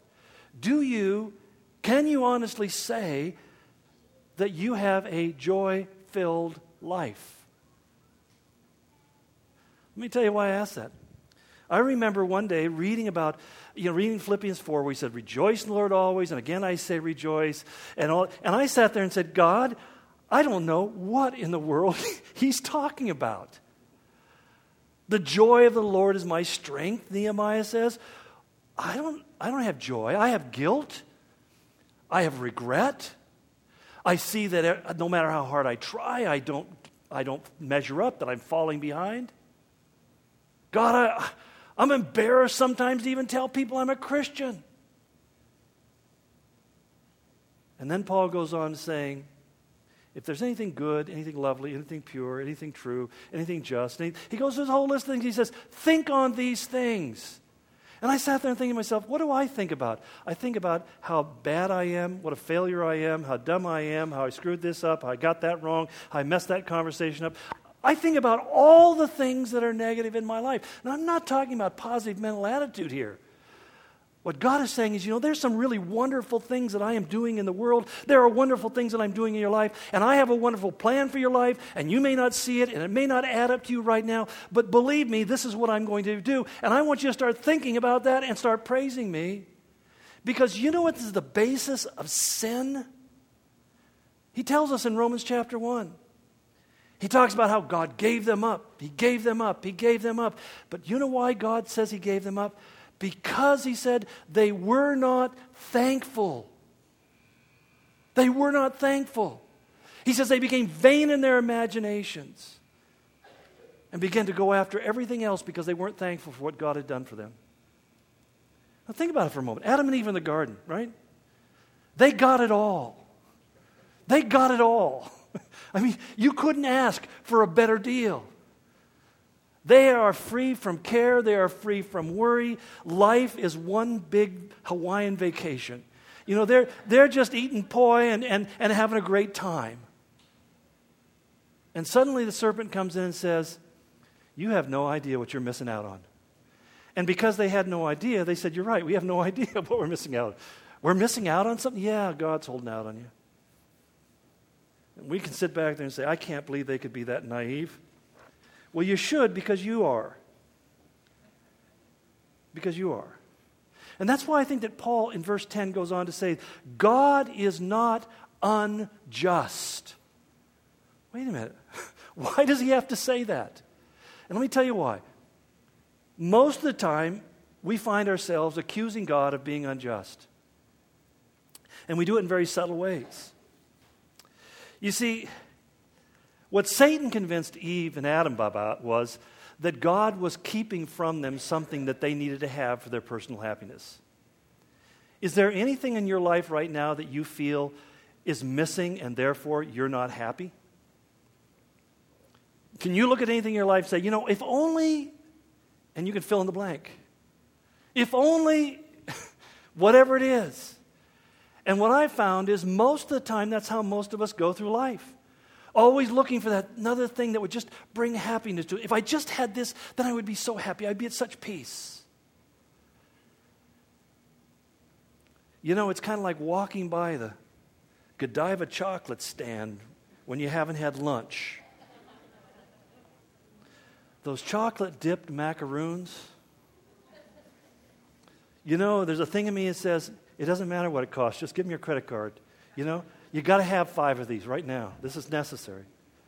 A: Can you honestly say that you have a joy-filled life? Let me tell you why I asked that. I remember one day reading Philippians 4, where he said, rejoice in the Lord always, and again I say rejoice. And I sat there and said, God, I don't know what in the world he's talking about. The joy of the Lord is my strength, Nehemiah says. I don't have joy. I have guilt. I have regret. I see that no matter how hard I try, I don't measure up, that I'm falling behind. God, I'm embarrassed sometimes to even tell people I'm a Christian. And then Paul goes on saying, if there's anything good, anything lovely, anything pure, anything true, anything just, he goes through this whole list of things. He says, think on these things. And I sat there and thinking to myself, what do I think about? I think about how bad I am, what a failure I am, how dumb I am, how I screwed this up, how I got that wrong, how I messed that conversation up. I think about all the things that are negative in my life. Now, I'm not talking about positive mental attitude here. What God is saying is, there's some really wonderful things that I am doing in the world. There are wonderful things that I'm doing in your life, and I have a wonderful plan for your life, and you may not see it, and it may not add up to you right now, but believe me, this is what I'm going to do, and I want you to start thinking about that and start praising me, because you know what is the basis of sin? He tells us in Romans chapter 1. He talks about how God gave them up. He gave them up. He gave them up. But you know why God says He gave them up? Because He said they were not thankful. They were not thankful. He says they became vain in their imaginations and began to go after everything else because they weren't thankful for what God had done for them. Now think about it for a moment. Adam and Eve in the garden, right? They got it all. They got it all. I mean, you couldn't ask for a better deal. They are free from care. They are free from worry. Life is one big Hawaiian vacation. They're just eating poi and having a great time. And suddenly the serpent comes in and says, you have no idea what you're missing out on. And because they had no idea, they said, you're right, we have no idea what we're missing out on. We're missing out on something? Yeah, God's holding out on you. And we can sit back there and say, I can't believe they could be that naive. Well, you should, because you are. Because you are. And that's why I think that Paul in verse 10 goes on to say, God is not unjust. Wait a minute. Why does he have to say that? And let me tell you why. Most of the time, we find ourselves accusing God of being unjust. And we do it in very subtle ways. You see, what Satan convinced Eve and Adam about was that God was keeping from them something that they needed to have for their personal happiness. Is there anything in your life right now that you feel is missing and therefore you're not happy? Can you look at anything in your life and say, if only, and you can fill in the blank. If only, whatever it is. And what I found is most of the time that's how most of us go through life. Always looking for that another thing that would just bring happiness to it. If I just had this, then I would be so happy. I'd be at such peace. It's kind of like walking by the Godiva chocolate stand when you haven't had lunch. Those chocolate-dipped macaroons. There's a thing in me that says, it doesn't matter what it costs. Just give me your credit card. You got to have 5 of these right now. This is necessary.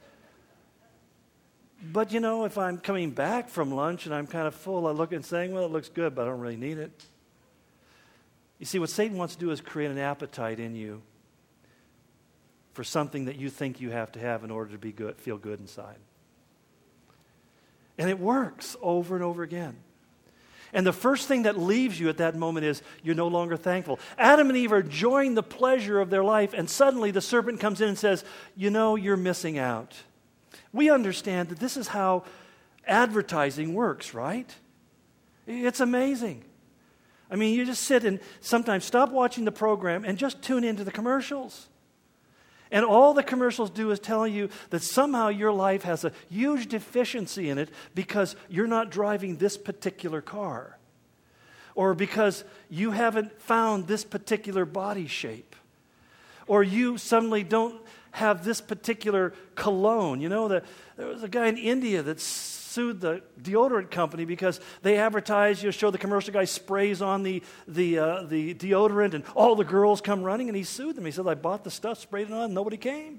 A: But, if I'm coming back from lunch and I'm kind of full, I look and saying, well, it looks good, but I don't really need it. You see, what Satan wants to do is create an appetite in you for something that you think you have to have in order to be good, feel good inside. And it works over and over again. And the first thing that leaves you at that moment is you're no longer thankful. Adam and Eve are enjoying the pleasure of their life, and suddenly the serpent comes in and says, you're missing out. We understand that this is how advertising works, right? It's amazing. I mean, you just sit and sometimes stop watching the program and just tune into the commercials. And all the commercials do is tell you that somehow your life has a huge deficiency in it because you're not driving this particular car. Or because you haven't found this particular body shape. Or you suddenly don't have this particular cologne. There was a guy in India that sued the deodorant company because they advertise, show the commercial guy sprays on the deodorant and all the girls come running, and he sued them. He said, I bought the stuff, sprayed it on, and nobody came.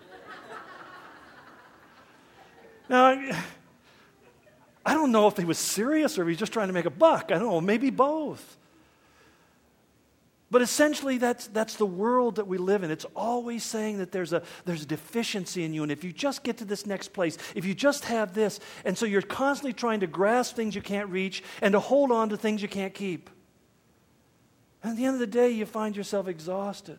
A: Now, I don't know if he was serious or if he was just trying to make a buck. I don't know, maybe both. But essentially, that's the world that we live in. It's always saying that there's a deficiency in you, and if you just get to this next place, if you just have this, and so you're constantly trying to grasp things you can't reach and to hold on to things you can't keep. And at the end of the day, you find yourself exhausted.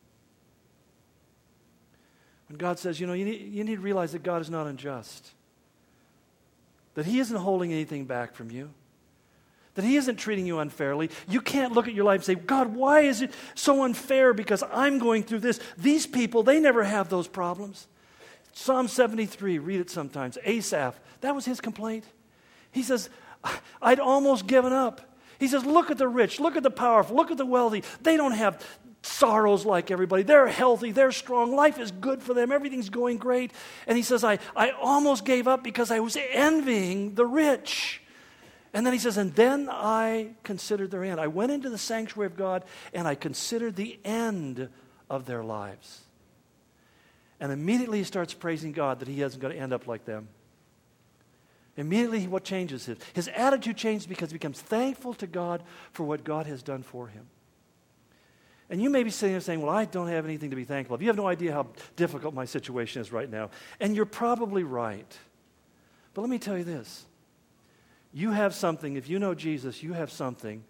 A: When God says, you need to realize that God is not unjust, that He isn't holding anything back from you, that He isn't treating you unfairly. You can't look at your life and say, God, why is it so unfair because I'm going through this? These people, they never have those problems. Psalm 73, read it sometimes. Asaph, that was his complaint. He says, I'd almost given up. He says, look at the rich, look at the powerful, look at the wealthy. They don't have sorrows like everybody. They're healthy, they're strong. Life is good for them. Everything's going great. And he says, I almost gave up because I was envying the rich. And then he says, and then I considered their end. I went into the sanctuary of God and I considered the end of their lives. And immediately he starts praising God that he isn't going to end up like them. Immediately what changes him? His attitude changes because he becomes thankful to God for what God has done for him. And you may be sitting there saying, well, I don't have anything to be thankful of. You have no idea how difficult my situation is right now. And you're probably right. But let me tell you this. You have something, if you know Jesus, you have something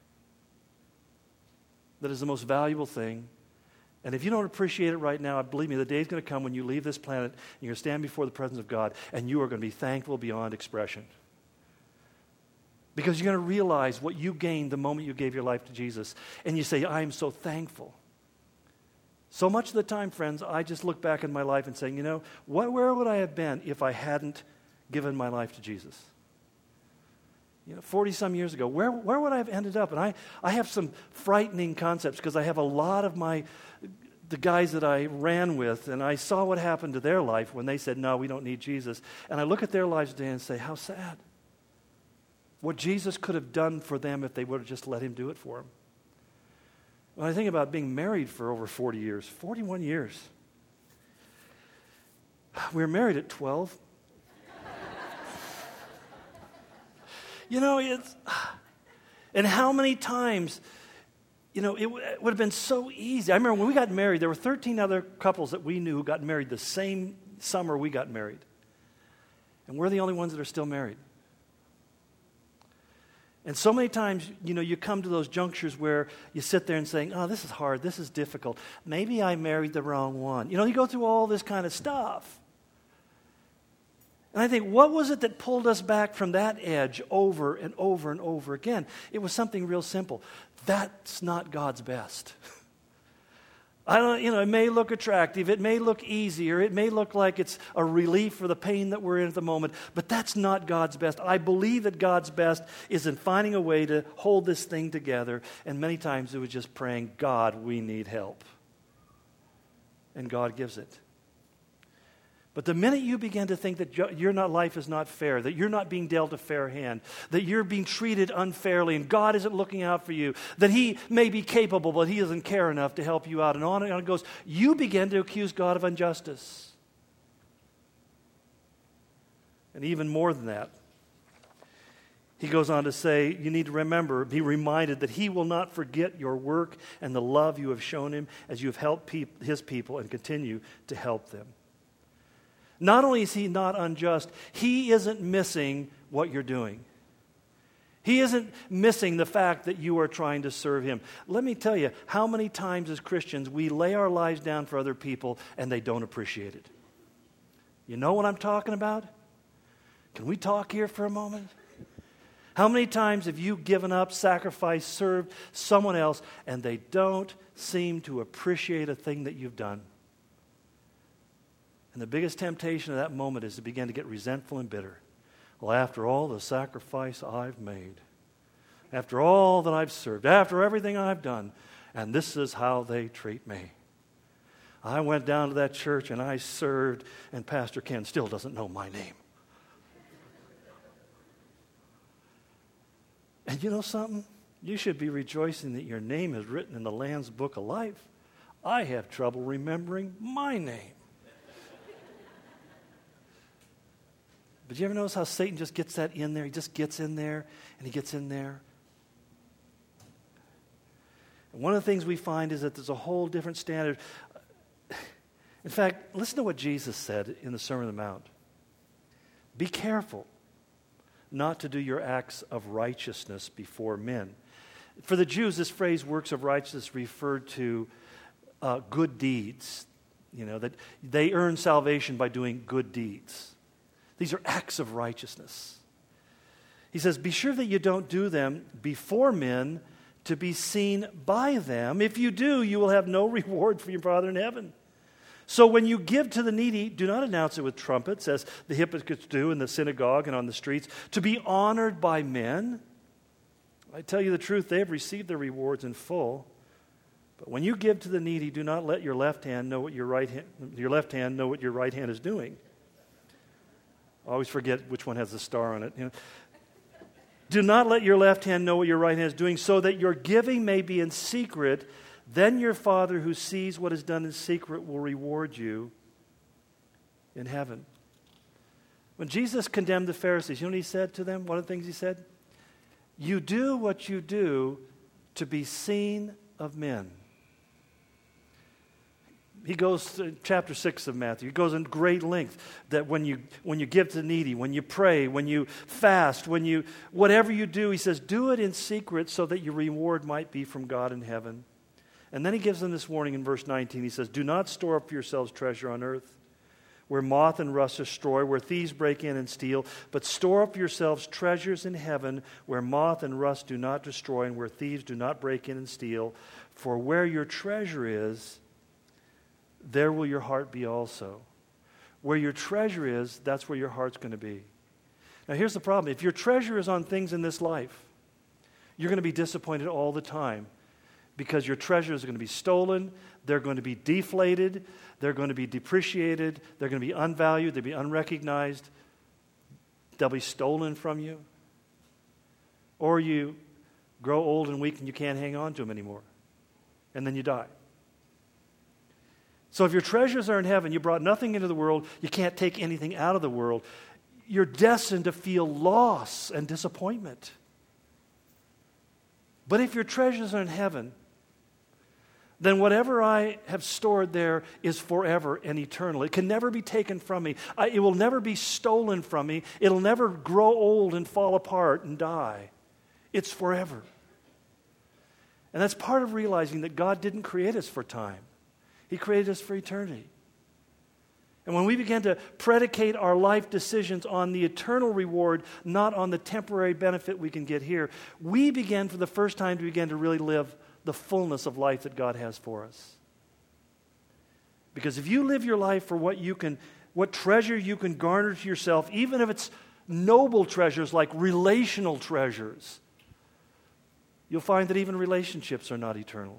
A: that is the most valuable thing. And if you don't appreciate it right now, believe me, the day is going to come when you leave this planet and you're going to stand before the presence of God and you are going to be thankful beyond expression. Because you're going to realize what you gained the moment you gave your life to Jesus. And you say, I am so thankful. So much of the time, friends, I just look back in my life and say, you know, where would I have been if I hadn't given my life to Jesus? 40-some years ago, where would I have ended up? And I have some frightening concepts because I have a lot of the guys that I ran with, and I saw what happened to their life when they said, no, we don't need Jesus. And I look at their lives today and say, how sad. What Jesus could have done for them if they would have just let him do it for them. When I think about being married for over 40 years, 41 years. We were married at 12. And how many times, it would have been so easy. I remember when we got married, there were 13 other couples that we knew who got married the same summer we got married. And we're the only ones that are still married. And so many times, you come to those junctures where you sit there and saying, oh, this is hard, this is difficult. Maybe I married the wrong one. You go through all this kind of stuff. And I think, what was it that pulled us back from that edge over and over and over again? It was something real simple. That's not God's best. It may look attractive, it may look easy, or it may look like it's a relief for the pain that we're in at the moment, but that's not God's best. I believe that God's best is in finding a way to hold this thing together, and many times it was just praying, God, we need help. And God gives it. But the minute you begin to think that your life is not fair, that you're not being dealt a fair hand, that you're being treated unfairly and God isn't looking out for you, that he may be capable but he doesn't care enough to help you out, and on it goes, you begin to accuse God of injustice. And even more than that, he goes on to say, you need to remember, be reminded that he will not forget your work and the love you have shown him as you have helped his people and continue to help them. Not only is he not unjust, he isn't missing what you're doing. He isn't missing the fact that you are trying to serve him. Let me tell you, how many times as Christians we lay our lives down for other people and they don't appreciate it. You know what I'm talking about? Can we talk here for a moment? How many times have you given up, sacrificed, served someone else, and they don't seem to appreciate a thing that you've done? And the biggest temptation of that moment is to begin to get resentful and bitter. Well, after all the sacrifice I've made, after all that I've served, after everything I've done, and this is how they treat me. I went down to that church and I served, and Pastor Ken still doesn't know my name. And you know something? You should be rejoicing that your name is written in the Lamb's Book of Life. I have trouble remembering my name. But you ever notice how Satan just gets that in there? He just gets in there, and he gets in there. And one of the things we find is that there's a whole different standard. In fact, listen to what Jesus said in the Sermon on the Mount. Be careful not to do your acts of righteousness before men. For the Jews, this phrase, works of righteousness, referred to good deeds. That they earn salvation by doing good deeds. These are acts of righteousness. He says, be sure that you don't do them before men to be seen by them. If you do, you will have no reward for your Father in heaven. So when you give to the needy, do not announce it with trumpets, as the hypocrites do in the synagogue and on the streets, to be honored by men. I tell you the truth, they have received their rewards in full. But when you give to the needy, do not let your left hand know what your left hand know what your right hand is doing. I always forget which one has the star on it. Do not let your left hand know what your right hand is doing, so that your giving may be in secret. Then your Father who sees what is done in secret will reward you in heaven. When Jesus condemned the Pharisees, you know what he said to them? One of the things he said? You do what you do to be seen of men. He goes to chapter 6 of Matthew. He goes in great length that when you give to the needy, when you pray, when you fast, whatever you do, he says, do it in secret so that your reward might be from God in heaven. And then he gives them this warning in verse 19. He says, do not store up for yourselves treasure on earth, where moth and rust destroy, where thieves break in and steal, but store up yourselves treasures in heaven, where moth and rust do not destroy, and where thieves do not break in and steal. For where your treasure is, there will your heart be also. Where your treasure is, that's where your heart's going to be. Now here's the problem. If your treasure is on things in this life, you're going to be disappointed all the time, because your treasures are going to be stolen, they're going to be deflated, they're going to be depreciated, they're going to be unvalued, they'll be unrecognized, they'll be stolen from you. Or you grow old and weak and you can't hang on to them anymore, and then you die. So if your treasures are in heaven, you brought nothing into the world, you can't take anything out of the world, you're destined to feel loss and disappointment. But if your treasures are in heaven, then whatever I have stored there is forever and eternal. It can never be taken from me. It will never be stolen from me. It'll never grow old and fall apart and die. It's forever. And that's part of realizing that God didn't create us for time. He created us for eternity. And when we begin to predicate our life decisions on the eternal reward, not on the temporary benefit we can get here, we begin for the first time to begin to really live the fullness of life that God has for us. Because if you live your life for what treasure you can garner to yourself, even if it's noble treasures like relational treasures, you'll find that even relationships are not eternal.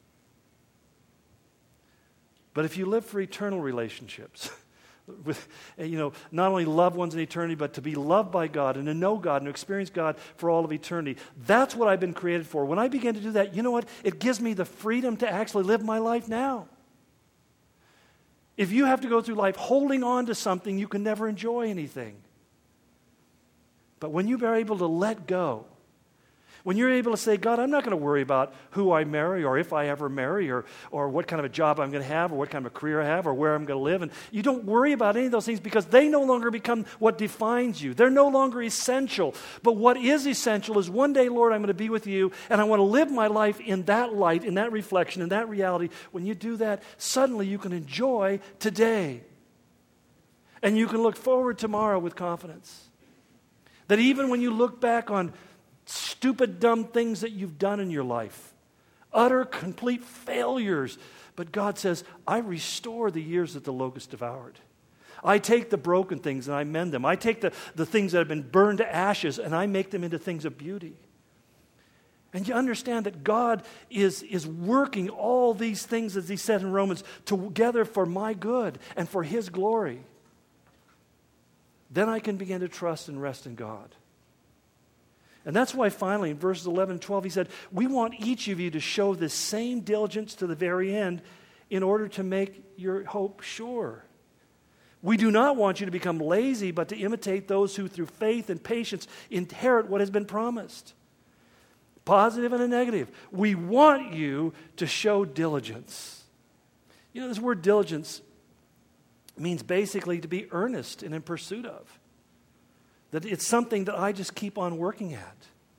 A: But if you live for eternal relationships, with, not only loved ones in eternity, but to be loved by God and to know God and to experience God for all of eternity, that's what I've been created for. When I begin to do that, you know what? It gives me the freedom to actually live my life now. If you have to go through life holding on to something, you can never enjoy anything. But when you are able to let go, when you're able to say, God, I'm not going to worry about who I marry or if I ever marry or what kind of a job I'm going to have or what kind of a career I have or where I'm going to live. And you don't worry about any of those things because they no longer become what defines you. They're no longer essential. But what is essential is one day, Lord, I'm going to be with you and I want to live my life in that light, in that reflection, in that reality. When you do that, suddenly you can enjoy today. And you can look forward tomorrow with confidence. That even when you look back on stupid, dumb things that you've done in your life, utter, complete failures, but God says, I restore the years that the locust devoured. I take the broken things and I mend them. I take the things that have been burned to ashes and I make them into things of beauty. And you understand that God is working all these things, as he said in Romans, together for my good and for his glory. Then I can begin to trust and rest in God. And that's why finally in verses 11 and 12 he said, we want each of you to show this same diligence to the very end in order to make your hope sure. We do not want you to become lazy, but to imitate those who through faith and patience inherit what has been promised. Positive and a negative. We want you to show diligence. You know, this word diligence means basically to be earnest and in pursuit of. That it's something that I just keep on working at.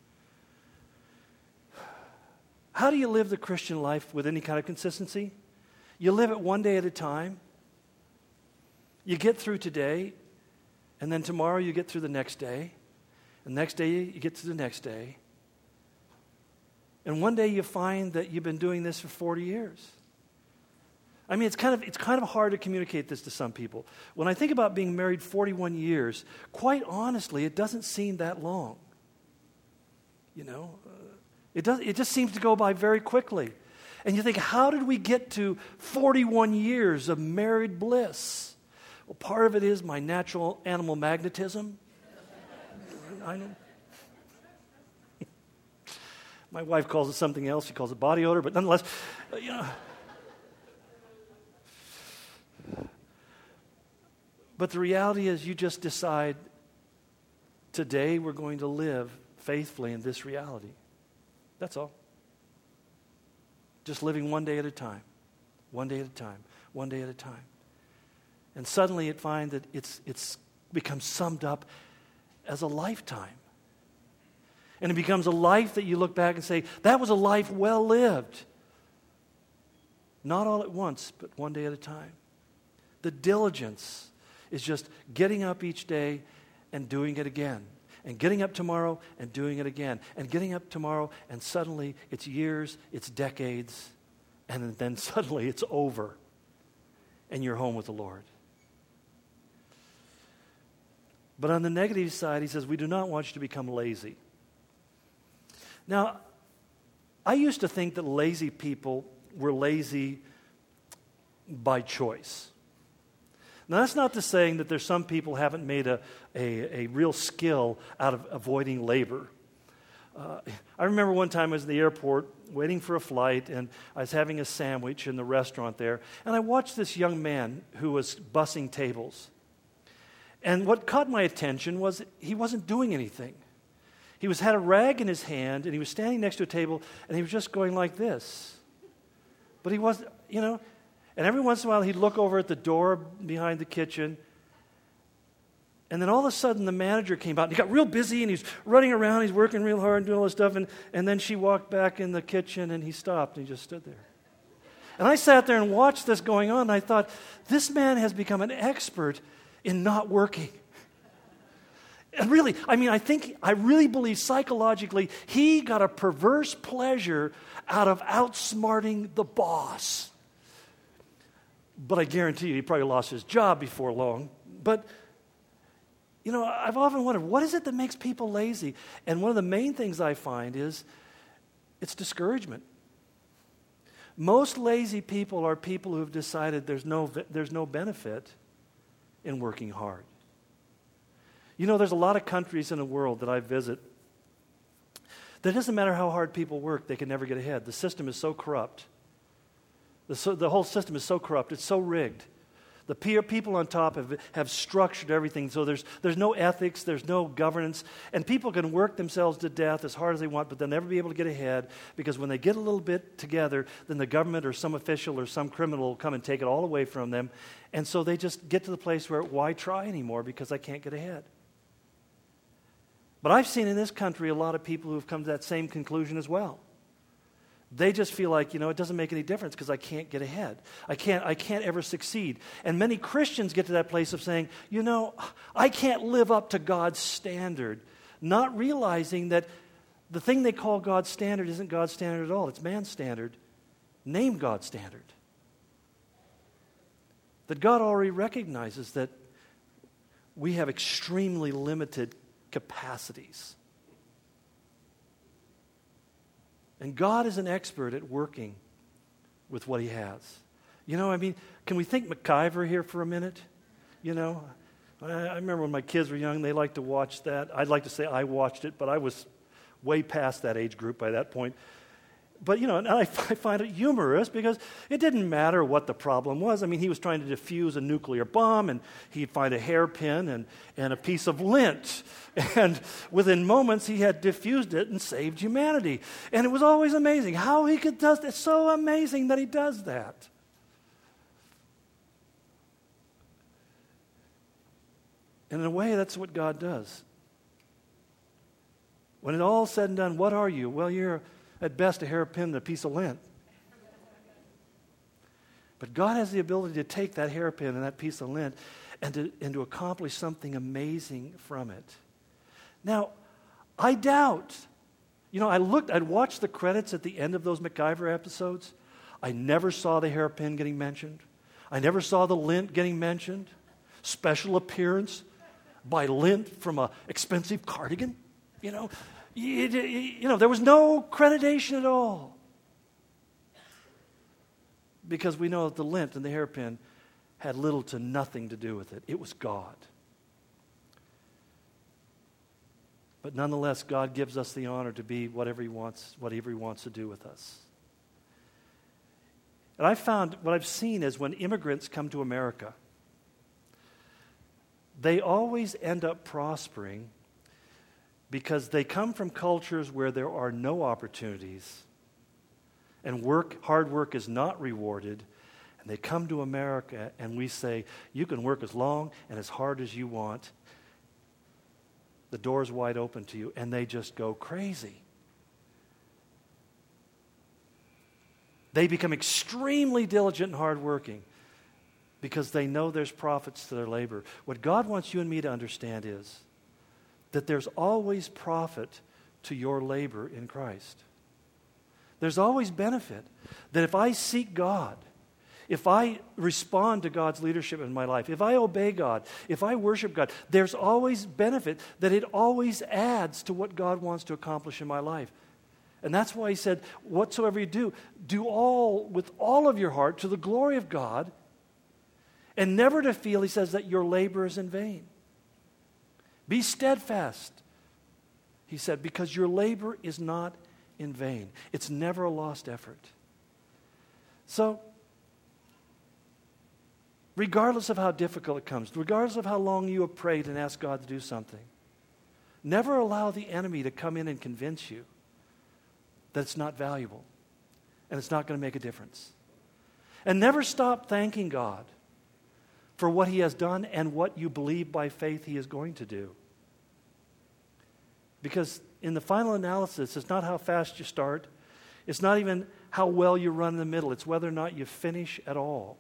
A: How do you live the Christian life with any kind of consistency? You live it one day at a time. You get through today, and then tomorrow you get through the next day. And the next day you get to the next day. And one day you find that you've been doing this for 40 years. I mean, it's kind of hard to communicate this to some people. When I think about being married 41 years, quite honestly, it doesn't seem that long. You know, it just seems to go by very quickly. And you think, how did we get to 41 years of married bliss? Well, part of it is my natural animal magnetism. I know. My wife calls it something else. She calls it body odor, but nonetheless, you know. But the reality is you just decide, today we're going to live faithfully in this reality. That's all. Just living one day at a time, one day at a time, one day at a time. And suddenly you find that it's becomes summed up as a lifetime. And it becomes a life that you look back and say, that was a life well lived. Not all at once, but one day at a time. The diligence is just getting up each day and doing it again. And getting up tomorrow and doing it again. And getting up tomorrow, and suddenly it's years, it's decades, and then suddenly it's over. And you're home with the Lord. But on the negative side, he says, we do not want you to become lazy. Now, I used to think that lazy people were lazy by choice. Now, that's not to saying that there's some people haven't made a real skill out of avoiding labor. I remember one time I was in the airport waiting for a flight, and I was having a sandwich in the restaurant there, and I watched this young man who was bussing tables. And what caught my attention was he wasn't doing anything. He had a rag in his hand, and he was standing next to a table, and he was just going like this. But he wasn't, and every once in a while he'd look over at the door behind the kitchen, and then all of a sudden the manager came out, and he got real busy, and he's running around, he's working real hard and doing all this stuff, and then she walked back in the kitchen, and he stopped, and he just stood there. And I sat there and watched this going on, and I thought, this man has become an expert in not working. And really, I really believe psychologically he got a perverse pleasure out of outsmarting the boss. But I guarantee you, he probably lost his job before long. But, I've often wondered, what is it that makes people lazy? And one of the main things I find is it's discouragement. Most lazy people are people who have decided there's no benefit in working hard. There's a lot of countries in the world that I visit that it doesn't matter how hard people work, they can never get ahead. The system is so corrupt. The whole system is so corrupt. It's so rigged. The people on top have structured everything, so there's no ethics, there's no governance, and people can work themselves to death as hard as they want, but they'll never be able to get ahead, because when they get a little bit together, then the government or some official or some criminal will come and take it all away from them, and so they just get to the place where, why try anymore, because I can't get ahead. But I've seen in this country a lot of people who have come to that same conclusion as well. They just feel like, it doesn't make any difference because I can't get ahead. I can't ever succeed. And many Christians get to that place of saying, I can't live up to God's standard, not realizing that the thing they call God's standard isn't God's standard at all. It's man's standard. Name God's standard. That God already recognizes that we have extremely limited capacities. And God is an expert at working with what he has. Can we think MacGyver here for a minute? I remember when my kids were young, they liked to watch that. I'd like to say I watched it, but I was way past that age group by that point. But, and I find it humorous because it didn't matter what the problem was. He was trying to defuse a nuclear bomb, and he'd find a hairpin and a piece of lint. And within moments, he had diffused it and saved humanity. And it was always amazing how he could do that. It's so amazing that he does that. And in a way, that's what God does. When it's all said and done, what are you? Well, you're at best a hairpin and a piece of lint. But God has the ability to take that hairpin and that piece of lint and to accomplish something amazing from it. Now, I doubt, I'd watched the credits at the end of those MacGyver episodes. I never saw the hairpin getting mentioned. I never saw the lint getting mentioned. Special appearance by lint from an expensive cardigan. You know, there was no accreditation at all. Because we know that the lint and the hairpin had little to nothing to do with it. It was God. But nonetheless, God gives us the honor to be whatever He wants to do with us. And what I've seen is when immigrants come to America, they always end up prospering because they come from cultures where there are no opportunities and hard work is not rewarded. And they come to America and we say, you can work as long and as hard as you want. The door's wide open to you, and they just go crazy. They become extremely diligent and hardworking because they know there's profits to their labor. What God wants you and me to understand is that there's always profit to your labor in Christ. There's always benefit. That if I seek God, if I respond to God's leadership in my life, if I obey God, if I worship God, there's always benefit, that it always adds to what God wants to accomplish in my life. And that's why He said, whatsoever you do all with all of your heart to the glory of God, and never to feel, He says, that your labor is in vain. Be steadfast, He said, because your labor is not in vain. It's never a lost effort. So, regardless of how difficult it comes, regardless of how long you have prayed and asked God to do something, never allow the enemy to come in and convince you that it's not valuable and it's not going to make a difference. And never stop thanking God for what He has done and what you believe by faith He is going to do. Because in the final analysis, it's not how fast you start. It's not even how well you run in the middle. It's whether or not you finish at all.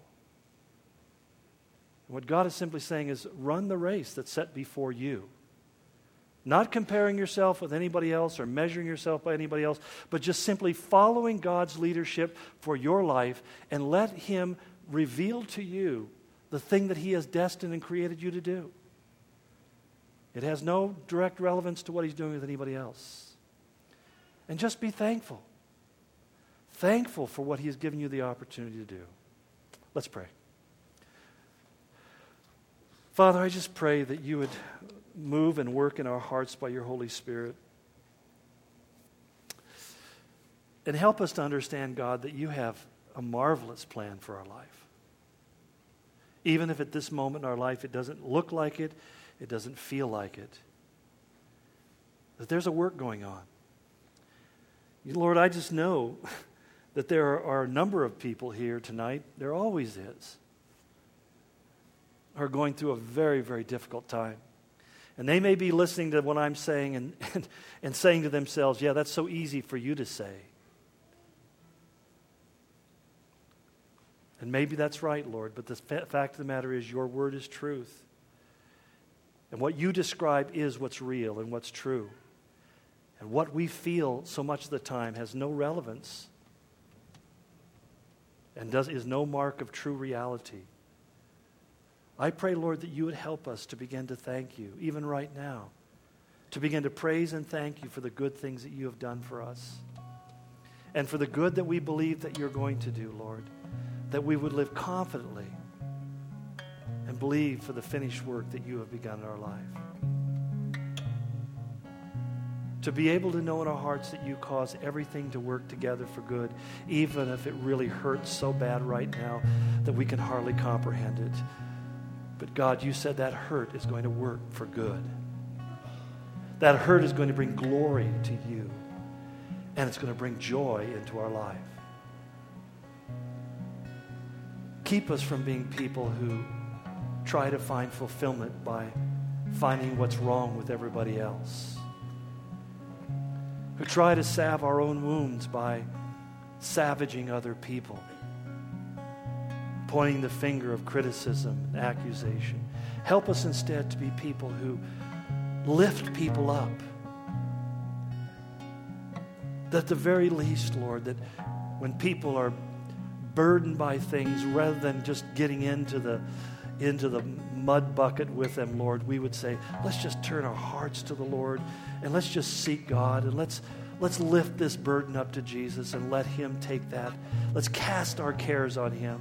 A: What God is simply saying is run the race that's set before you. Not comparing yourself with anybody else or measuring yourself by anybody else, but just simply following God's leadership for your life and let Him reveal to you the thing that He has destined and created you to do. It has no direct relevance to what He's doing with anybody else. And just be thankful. Thankful for what He has given you the opportunity to do. Let's pray. Father, I just pray that you would move and work in our hearts by your Holy Spirit. And help us to understand, God, that you have a marvelous plan for our life. Even if at this moment in our life it doesn't look like it, it doesn't feel like it. That there's a work going on. Lord, I just know that there are a number of people here tonight, there always is, are going through a very, very difficult time. And they may be listening to what I'm saying and saying to themselves, yeah, that's so easy for you to say. And maybe that's right, Lord, but the fact of the matter is your word is truth. And what you describe is what's real and what's true. And what we feel so much of the time has no relevance and is no mark of true reality. I pray, Lord, that you would help us to begin to thank you, even right now, to begin to praise and thank you for the good things that you have done for us, and for the good that we believe that you're going to do, Lord, that we would live confidently and believe for the finished work that you have begun in our life. To be able to know in our hearts that you cause everything to work together for good, even if it really hurts so bad right now that we can hardly comprehend it. But God, you said that hurt is going to work for good. That hurt is going to bring glory to you. And it's going to bring joy into our life. Keep us from being people who try to find fulfillment by finding what's wrong with everybody else. Who try to salve our own wounds by savaging other people. Pointing the finger of criticism and accusation. Help us instead to be people who lift people up. That at the very least, Lord, that when people are burdened by things, rather than just getting into the mud bucket with them, Lord, we would say, let's just turn our hearts to the Lord and let's just seek God, and let's lift this burden up to Jesus and let Him take that. Let's cast our cares on Him.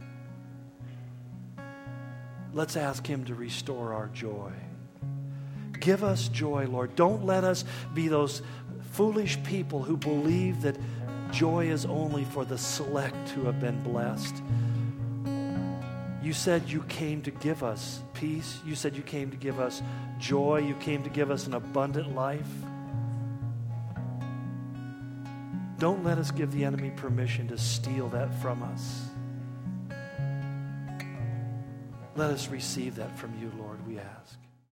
A: Let's ask Him to restore our joy. Give us joy, Lord. Don't let us be those foolish people who believe that joy is only for the select who have been blessed. You said you came to give us peace. You said you came to give us joy. You came to give us an abundant life. Don't let us give the enemy permission to steal that from us. Let us receive that from you, Lord, we ask.